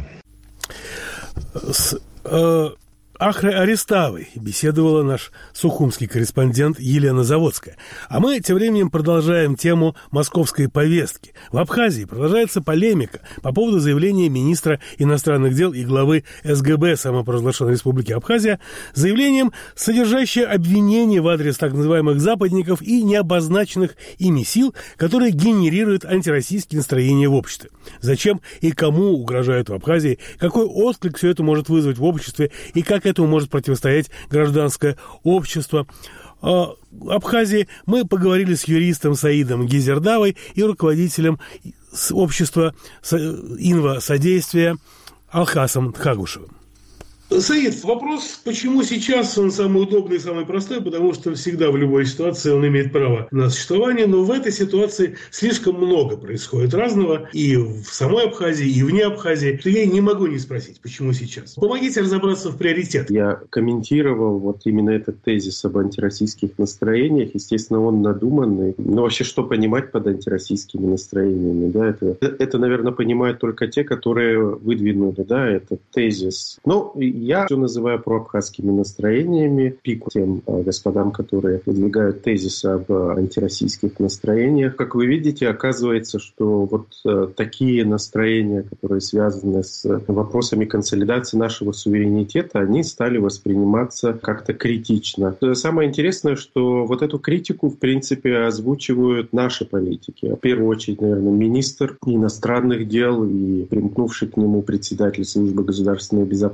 С, э, Ахрой Ареставой беседовала наш сухумский корреспондент Елена Заводская. А мы тем временем продолжаем тему московской повестки. В Абхазии продолжается полемика по поводу заявления министра иностранных дел и главы эс гэ бэ самопровозглашенной республики Абхазия, заявлением, содержащее обвинение в адрес так называемых западников и необозначенных ими сил, которые генерируют антироссийские настроения в обществе. Зачем и кому угрожают в Абхазии, какой отклик все это может вызвать в обществе и как этому может противостоять гражданское общество. О Абхазии мы поговорили с юристом Саидом Гизердавой и руководителем общества инвосодействия Алхасом Тхагушевым. Саид, вопрос, почему сейчас он самый удобный и самый простой, потому что всегда в любой ситуации он имеет право на существование, но в этой ситуации слишком много происходит разного и в самой Абхазии, и вне Абхазии, что я не могу не спросить, почему сейчас. Помогите разобраться в приоритетах. Я комментировал вот именно этот тезис об антироссийских настроениях. Естественно, он надуманный. Но вообще, что понимать под антироссийскими настроениями? Да, это, это, наверное, понимают только те, которые выдвинули, да, этот тезис. Ну, я все называю проабхазскими настроениями, пику тем э, господам, которые выдвигают тезисы об э, антироссийских настроениях. Как вы видите, оказывается, что вот э, такие настроения, которые связаны с э, вопросами консолидации нашего суверенитета, они стали восприниматься как-то критично. Самое интересное, что вот эту критику, в принципе, озвучивают наши политики. В первую очередь, наверное, министр иностранных дел и примкнувший к нему председатель службы государственной безопасности.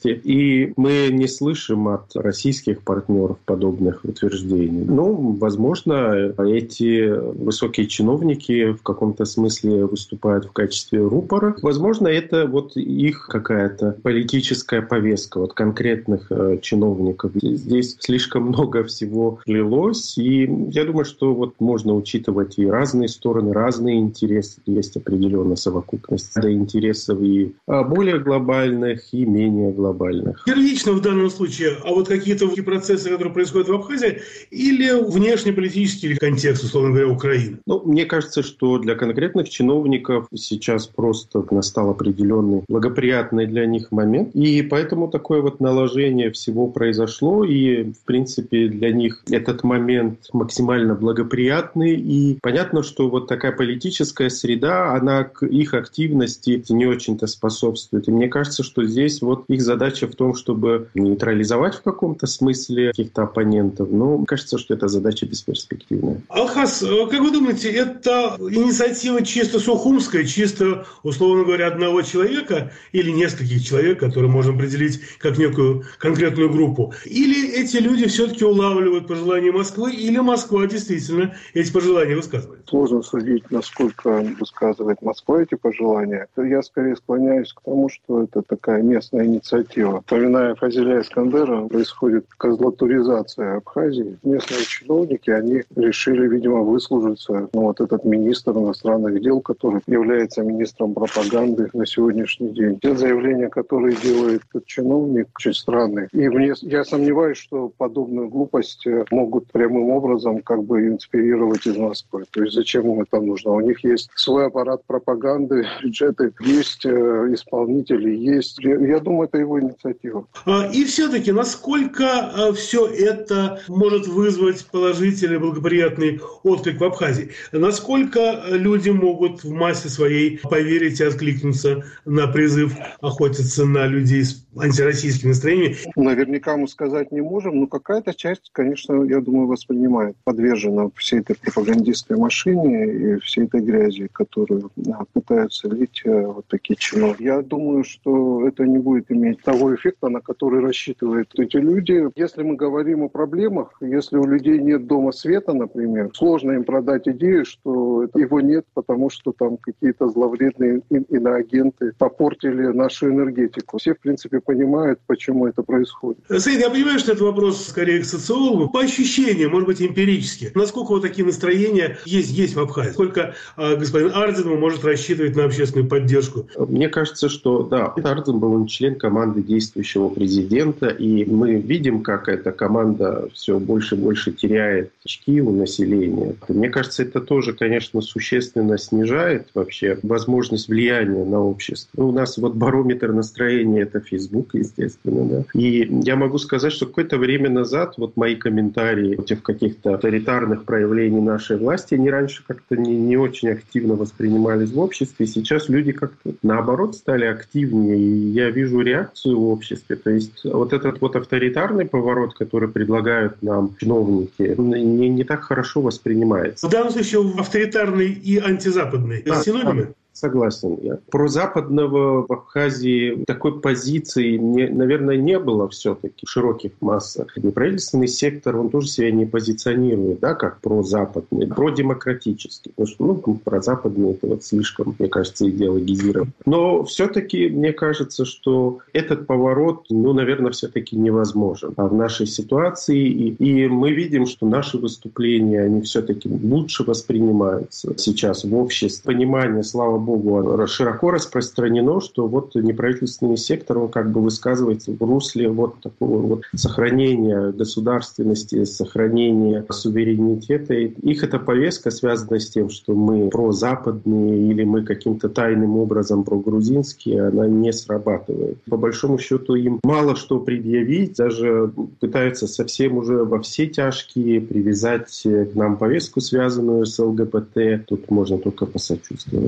области, и мы не слышим от российских партнеров подобных утверждений. Ну, возможно, эти высокие чиновники в каком-то смысле выступают в качестве рупора. Возможно, это вот их какая-то политическая повестка вот конкретных э, чиновников. Здесь слишком много всего лилось, и я думаю, что вот можно учитывать и разные стороны, разные интересы. Есть определенная совокупность до интересов и более глобальных, и менее глобальных. Первично в данном случае, а вот какие-то процессы, которые происходят в Абхазии, или внешнеполитический контекст, условно говоря, Украины? Ну, мне кажется, что для конкретных чиновников сейчас просто настал определенный благоприятный для них момент, и поэтому такое вот наложение всего произошло, и, в принципе, для них этот момент максимально благоприятный, и понятно, что вот такая политическая среда, она к их активности не очень-то способствует. И мне кажется, что здесь вот их задача в том, чтобы нейтрализовать в каком-то смысле каких-то оппонентов. Но кажется, что эта задача бесперспективная. Алхас, как вы думаете, это инициатива чисто сухумская, чисто, условно говоря, одного человека или нескольких человек, которые можно определить как некую конкретную группу? Или эти люди все-таки улавливают пожелания Москвы, или Москва действительно эти пожелания высказывает? Сложно судить, насколько высказывает Москва эти пожелания. Я скорее склоняюсь к тому, что это такая местная инициатива. Вспоминая Фазиля Искандера, происходит козлатуризация Абхазии. Местные чиновники, они решили, видимо, выслужиться. Ну, вот этот министр иностранных дел, который является министром пропаганды на сегодняшний день. Те заявления, которые делает этот чиновник, очень странные. И мне, я сомневаюсь, что подобную глупость могут прямым образом как бы инспирировать из Москвы. То есть зачем им это нужно? У них есть свой аппарат пропаганды, бюджеты, есть э, исполнители, есть... Я думаю, это его инициатива. И все-таки, насколько все это может вызвать положительный, благоприятный отклик в Абхазии? Насколько люди могут в массе своей поверить и откликнуться на призыв охотиться на людей с антироссийскими настроениями? Наверняка мы сказать не можем, но какая-то часть, конечно, я думаю, воспринимает, подвержена всей этой пропагандистской машине и всей этой грязи, которую пытаются лить вот такие чиновники. Я думаю, что это не будет иметь того эффекта, на который рассчитывают эти люди. Если мы говорим о проблемах, если у людей нет дома света, например, сложно им продать идею, что его нет, потому что там какие-то зловредные иноагенты попортили нашу энергетику. Все, в принципе, понимают, почему это происходит. Саид, я понимаю, что это вопрос скорее к социологу. По ощущениям, может быть, эмпирически, насколько вот такие настроения есть, есть в Абхазии? Сколько э, господин Ардзинов может рассчитывать на общественную поддержку? Мне кажется, что да, Ардзин был он член команды действующего президента, и мы видим, как эта команда все больше и больше теряет очки у населения. Мне кажется, это тоже, конечно, существенно снижает вообще возможность влияния на общество. Ну, у нас вот барометр настроения — это Facebook, естественно, да. И я могу сказать, что какое-то время назад вот мои комментарии против каких-то авторитарных проявлений нашей власти, они раньше как-то не, не очень активно воспринимались в обществе. Сейчас люди как-то наоборот стали активнее, и я вижу реакцию в обществе. То есть вот этот вот авторитарный поворот, который предлагают нам чиновники, не, не так хорошо воспринимается. В данном случае авторитарный и антизападный да, синонимы? Да. Согласен я. Прозападного в Абхазии такой позиции, не, наверное, не было все-таки в широких массах. Неправительственный сектор, он тоже себя не позиционирует, да, как прозападный, продемократический. Потому что, ну, прозападный — это вот слишком, мне кажется, идеологизировано. Но все-таки мне кажется, что этот поворот, ну, наверное, все-таки невозможен. А в нашей ситуации, и, и мы видим, что наши выступления, они все-таки лучше воспринимаются сейчас в обществе. Понимание, слава Богу, широко распространено, что вот неправительственный сектор, он как бы высказывается в русле вот такого вот сохранения государственности, сохранения суверенитета. И их эта повестка связана с тем, что мы прозападные или мы каким-то тайным образом прогрузинские, она не срабатывает. По большому счету им мало что предъявить, даже пытаются совсем уже во все тяжкие привязать к нам повестку, связанную с ЛГБТ. Тут можно только посочувствовать. Еще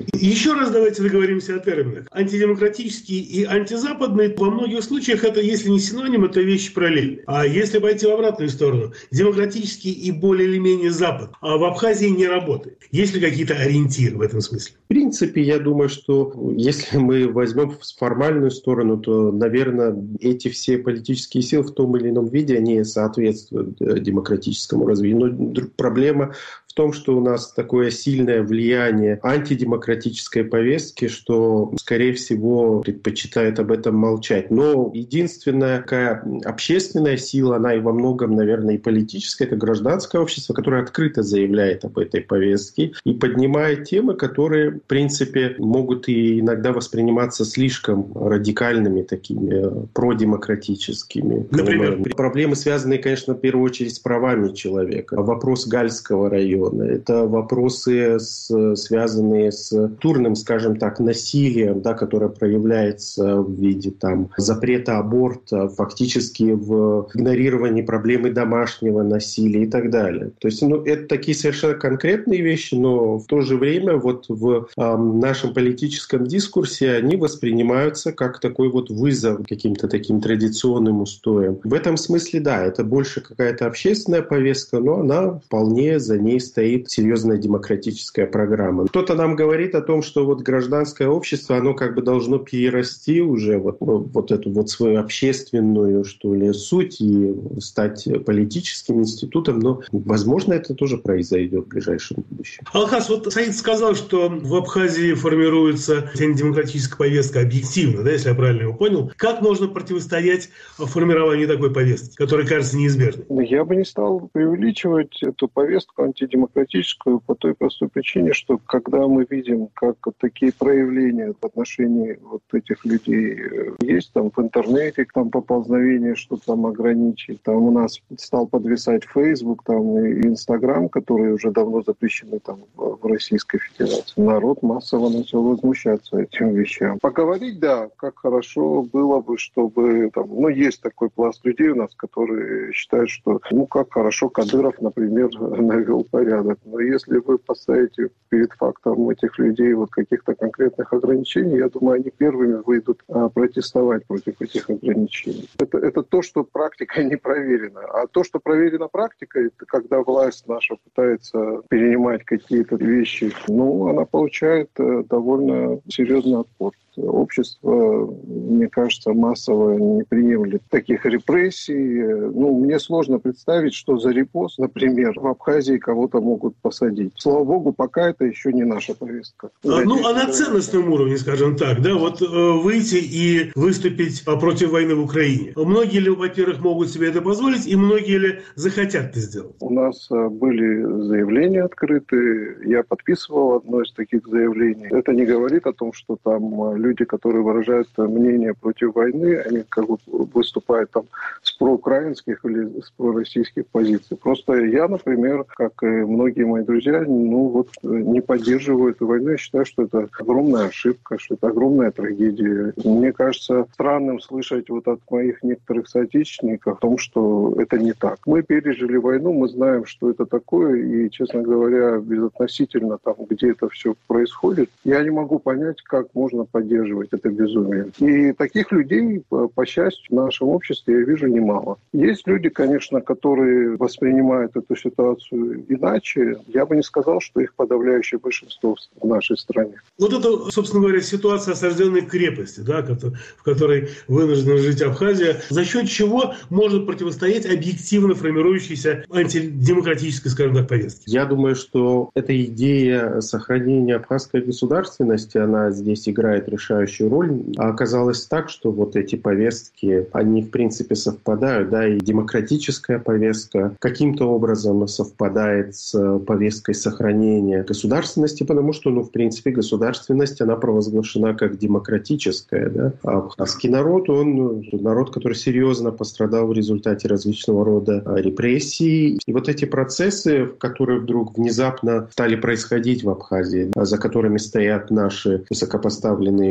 Еще раз давайте договоримся о терминах. Антидемократический и антизападный во многих случаях это, если не синоним, это вещи параллельные. А если пойти в обратную сторону, демократический и более или менее Запад, а в Абхазии не работает. Есть ли какие-то ориентиры в этом смысле? В принципе, я думаю, что если мы возьмем формальную сторону, то, наверное, эти все политические силы в том или ином виде, они соответствуют демократическому развитию. Но проблема в том, что у нас такое сильное влияние антидемократической повестки, что, скорее всего, предпочитает об этом молчать. Но единственная такая общественная сила, она и во многом, наверное, и политическая, это гражданское общество, которое открыто заявляет об этой повестке и поднимает темы, которые, в принципе, могут и иногда восприниматься слишком радикальными, такими продемократическими. Например? Проблемы, связанные, конечно, в первую очередь с правами человека. Вопрос Гальского района. Это вопросы, с, связанные с культурным, скажем так, насилием, да, которое проявляется в виде там, запрета аборта, фактически в игнорировании проблемы домашнего насилия и так далее. То есть ну, это такие совершенно конкретные вещи, но в то же время вот в э, нашем политическом дискурсе они воспринимаются как такой вот вызов каким-то таким традиционным устоям. В этом смысле, да, это больше какая-то общественная повестка, но она вполне за ней стоит серьезная демократическая программа. Кто-то нам говорит о том, что вот гражданское общество, оно как бы должно перерасти уже вот, вот эту вот свою общественную, что ли, суть и стать политическим институтом, но, возможно, это тоже произойдет в ближайшем будущем. Алхас, вот Саид сказал, что в Абхазии формируется антидемократическая повестка объективно, да, если я правильно его понял. Как можно противостоять формированию такой повестки, которая кажется неизбежной? Я бы не стал преувеличивать эту повестку антидемократическую по той простой причине, что когда мы видим, как такие проявления в отношении вот этих людей есть там в интернете, там поползновение, что там ограничить, там у нас стал подвисать Facebook, там и Instagram, которые уже давно запрещены там в Российской Федерации. Народ массово начал возмущаться этим вещам. Поговорить, да, как хорошо было бы, чтобы там, ну, есть такой пласт людей у нас, которые считают, что, ну, как хорошо Кадыров, например, навел порядок. Но если вы поставите перед фактом этих людей вот каких-то конкретных ограничений, я думаю, они первыми выйдут а, протестовать против этих ограничений. Это, это то, что практика не проверена. А то, что проверено практикой, это когда власть наша пытается перенимать какие-то вещи, ну, она получает довольно серьезный отпор. Общество, мне кажется, массово не приемлет таких репрессий. Ну, мне сложно представить, что за репост, например, в Абхазии кого-то могут посадить. Слава богу, пока это еще не наша повестка. А, ну, а на ценностном уровне, скажем так, да, вот э, выйти и выступить против войны в Украине. Многие ли, во-первых, могут себе это позволить, и многие ли захотят это сделать? У нас были заявления открыты. Я подписывал одно из таких заявлений. Это не говорит о том, что там люди, которые выражают мнение против войны, они как бы выступают там с проукраинских или с пророссийских позиций. Просто я, например, как и многие мои друзья, ну вот не поддерживаю эту войну. Я считаю, что это огромная ошибка, что это огромная трагедия. Мне кажется странным слышать вот от моих некоторых соотечественников о том, что это не так. Мы пережили войну, мы знаем, что это такое, и, честно говоря, безотносительно там, где это все происходит, я не могу понять, как можно поддерживать это безумие. И таких людей, по, по счастью, в нашем обществе я вижу немало. Есть люди, конечно, которые воспринимают эту ситуацию иначе. Я бы не сказал, что их подавляющее большинство в нашей стране. Вот это, собственно говоря, ситуация осажденной крепости, да, в которой вынуждена жить Абхазия, за счет чего может противостоять объективно формирующейся антидемократической, скажем так, повестке? Я думаю, что эта идея сохранения абхазской государственности, она здесь играет решающую роль. А оказалось так, что вот эти повестки, они в принципе совпадают, да, и демократическая повестка каким-то образом совпадает с повесткой сохранения государственности, потому что, ну, в принципе, государственность, она провозглашена как демократическая, да. А абхазский народ, он народ, который серьезно пострадал в результате различного рода репрессий. И вот эти процессы, которые вдруг внезапно стали происходить в Абхазии, за которыми стоят наши высокопоставленные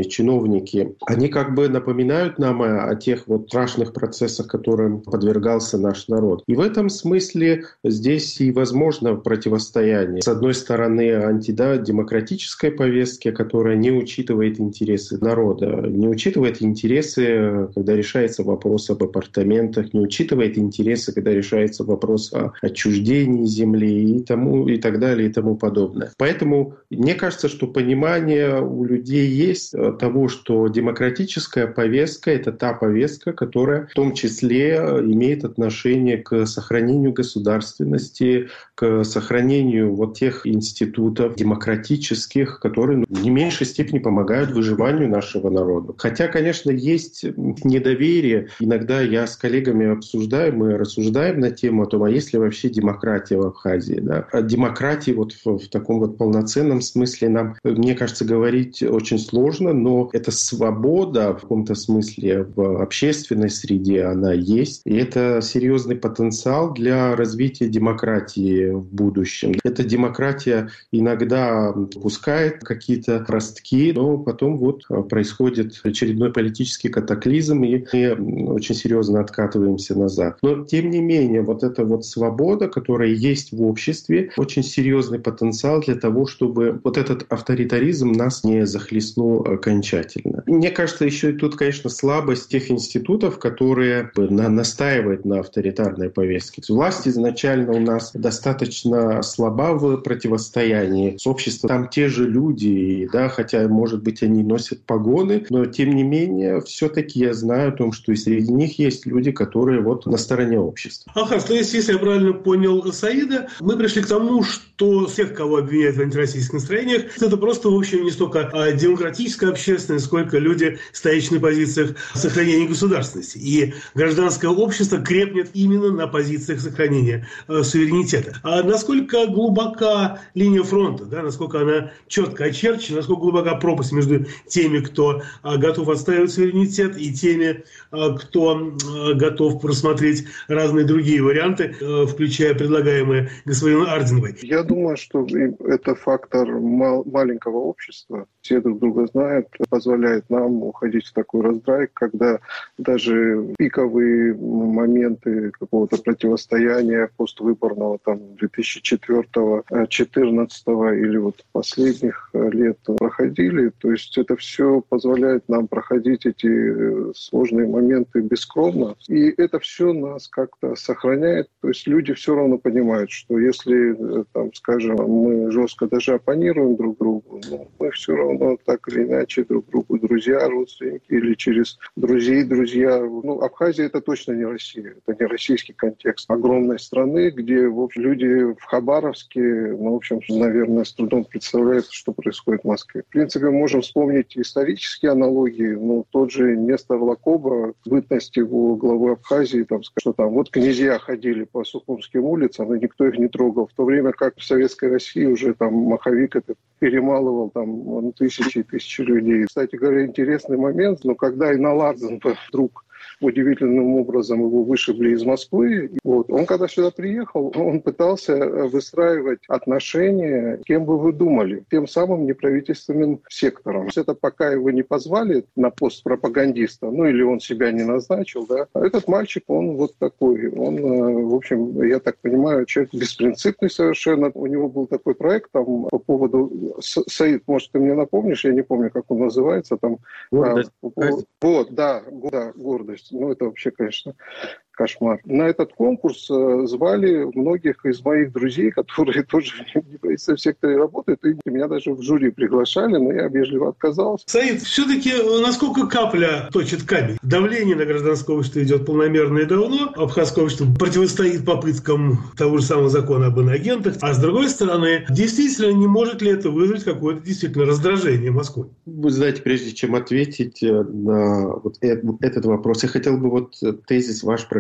чиновники, они как бы напоминают нам о, о тех вот страшных процессах, которым подвергался наш народ. И в этом смысле здесь и возможно противостояние. С одной стороны, антидемократической повестки, которая не учитывает интересы народа, не учитывает интересы, когда решается вопрос об апартаментах, не учитывает интересы, когда решается вопрос о отчуждении земли и, тому, и так далее и тому подобное. Поэтому мне кажется, что понимание у людей есть того, что демократическая повестка — это та повестка, которая в том числе имеет отношение к сохранению государственности, к сохранению вот тех институтов демократических, которые в не меньшей степени помогают выживанию нашего народа. Хотя, конечно, есть недоверие. Иногда я с коллегами обсуждаю, мы рассуждаем на тему о том, а есть ли вообще демократия в Абхазии. Да? О демократии вот в, в таком вот полноценном смысле нам, мне кажется, говорить очень сложно, но эта свобода в каком-то смысле в общественной среде, она есть. И это серьезный потенциал для развития демократии в будущем. Эта демократия иногда пускает какие-то ростки, но потом вот происходит очередной политический катаклизм, и мы очень серьезно откатываемся назад. Но, тем не менее, вот эта вот свобода, которая есть в обществе, очень серьезный потенциал для того, чтобы вот этот авторитаризм нас не захлестнул окончательно. Мне кажется, еще и тут, конечно, слабость тех институтов, которые настаивают на авторитарной повестке. Власть изначально у нас достаточно слаба в противостоянии с обществом. Там те же люди, да, хотя, может быть, они носят погоны, но, тем не менее, все-таки я знаю о том, что и среди них есть люди, которые вот на стороне общества. Ага, то есть, если я правильно понял Саида, мы пришли к тому, что всех, кого обвиняют в антироссийских настроениях, это просто, в общем, не столько демократическая общественность, сколько люди, стоящие на позициях сохранения государственности. И гражданское общество крепнет именно на позициях сохранения э, суверенитета. А насколько глубока линия фронта, да, насколько она четко очерчена, насколько глубока пропасть между теми, кто э, готов отстаивать суверенитет, и теми, э, кто э, готов просмотреть разные другие варианты, э, включая предлагаемые господином Арденовой. Я думаю, что это фактор мал- маленького общества. Все друг друга знают, позволяет нам уходить в такой раздрай, когда даже пиковые моменты какого-то противостояния поствыборного там две тысячи четвёртого — две тысячи четырнадцатого или вот последних лет проходили. То есть это все позволяет нам проходить эти сложные моменты бескровно. И это все нас как-то сохраняет. То есть люди все равно понимают, что если, там, скажем, мы жестко даже оппонируем друг другу, но мы все равно так или иначе друг другу друзья, родственники или через друзей, друзья. Ну, Абхазия — это точно не Россия, это не российский контекст огромной страны, где, в общем, люди в Хабаровске, ну, в общем, наверное, с трудом представляют, что происходит в Москве. В принципе, мы можем вспомнить исторические аналогии, ну, тот же Нестор Лакоба, бытность его главы Абхазии, там, что там, вот князья ходили по Сухумским улицам, и никто их не трогал, в то время как в Советской России уже там маховик это перемалывал там тысячи и тысячи людей. Кстати говоря, интересный момент, но когда Инал Арден вдруг удивительным образом его вышибли из Москвы. Вот. Он, когда сюда приехал, он пытался выстраивать отношения, кем бы вы думали, тем самым неправительственным сектором. Это пока его не позвали на пост пропагандиста, ну или он себя не назначил, да. А этот мальчик, он вот такой. Он, в общем, я так понимаю, человек беспринципный совершенно. У него был такой проект там по поводу... Саид, может, ты мне напомнишь? Я не помню, как он называется. Там, гордость. А, вот, да, да, гордость. Ну, это вообще, конечно, кошмар. На этот конкурс э, звали многих из моих друзей, которые тоже в неправительственном секторе работают, и меня даже в жюри приглашали, но я вежливо отказался. Саид, все-таки насколько капля точит камень? Давление на гражданское общество идет полномерно и давно. Абхазское общество противостоит попыткам того же самого закона об иноагентах. А с другой стороны, действительно, не может ли это вызвать какое-то действительно раздражение Москвы? Вы знаете, прежде чем ответить на вот этот вопрос, я хотел бы вот тезис ваш про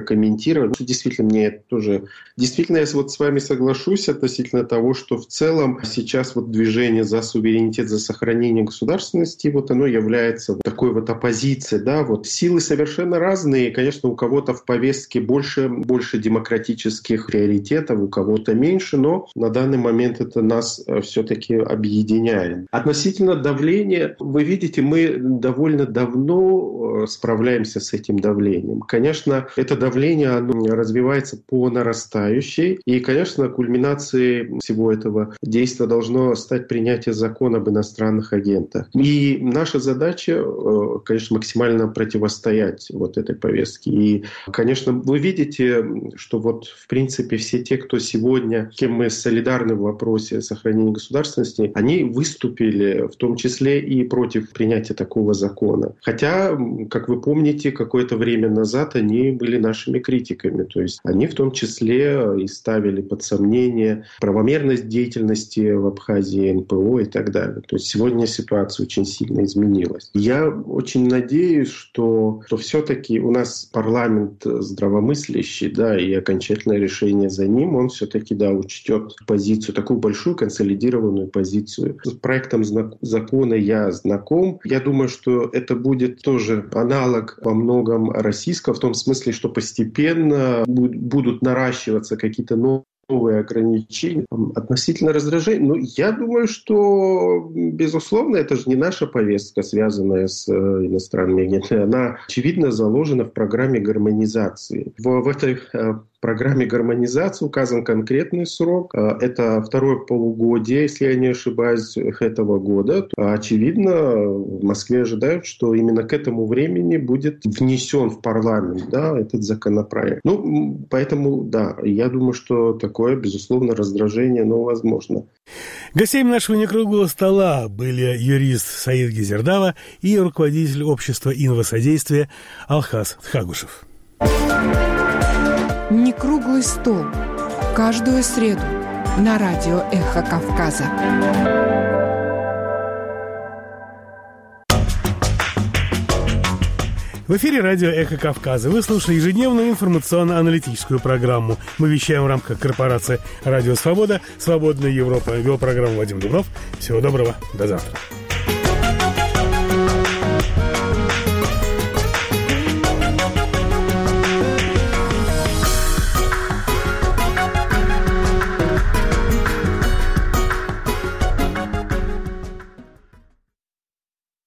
прокомментировать. Действительно, мне это тоже... Действительно, я вот с вами соглашусь относительно того, что в целом сейчас вот движение за суверенитет, за сохранение государственности, вот оно является такой вот оппозицией, да, вот силы совершенно разные. Конечно, у кого-то в повестке больше, больше демократических приоритетов, у кого-то меньше, но на данный момент это нас все-таки объединяет. Относительно давления, вы видите, мы довольно давно справляемся с этим давлением. Конечно, это давление оно развивается по нарастающей, и, конечно, кульминацией всего этого действия должно стать принятие закона об иностранных агентах. И наша задача, конечно, максимально противостоять вот этой повестке. И, конечно, вы видите, что вот, в принципе, все те, кто сегодня, с кем мы солидарны в вопросе сохранения государственности, они выступили в том числе и против принятия такого закона. Хотя, как вы помните, какое-то время назад они были нашими критиками. То есть они в том числе и ставили под сомнение правомерность деятельности в Абхазии, эн пэ о и так далее. То есть сегодня ситуация очень сильно изменилась. Я очень надеюсь, что, что все-таки у нас парламент здравомыслящий, да, и окончательное решение за ним, он все-таки, да, учтет позицию, такую большую консолидированную позицию. С проектом закона я знаком. Я думаю, что это будет тоже аналог во многом российского, в том смысле, что постепенно будут наращиваться какие-то новые новые ограничения относительно раздражения. Но я думаю, что, безусловно, это же не наша повестка, связанная с иностранными агентами. Она, очевидно, заложена в программе гармонизации. В, в этой программе гармонизации указан конкретный срок. Это второе полугодие, если я не ошибаюсь, этого года. Очевидно, в Москве ожидают, что именно к этому времени будет внесен в парламент, да, этот законопроект. Ну, поэтому, да, я думаю, что такое, безусловно, раздражение, но возможно. Гостями нашего некруглого стола были юрист Саид Гизердава и руководитель общества инвосодействия Алхаз Тхагушев. Некруглый стол. Каждую среду на радио «Эхо Кавказа». В эфире радио «Эхо Кавказа». Вы слушали ежедневную информационно-аналитическую программу. Мы вещаем в рамках корпорации «Радио Свобода», «Свободная Европа». Вел программу Вадим Дубнов. Всего доброго. До завтра.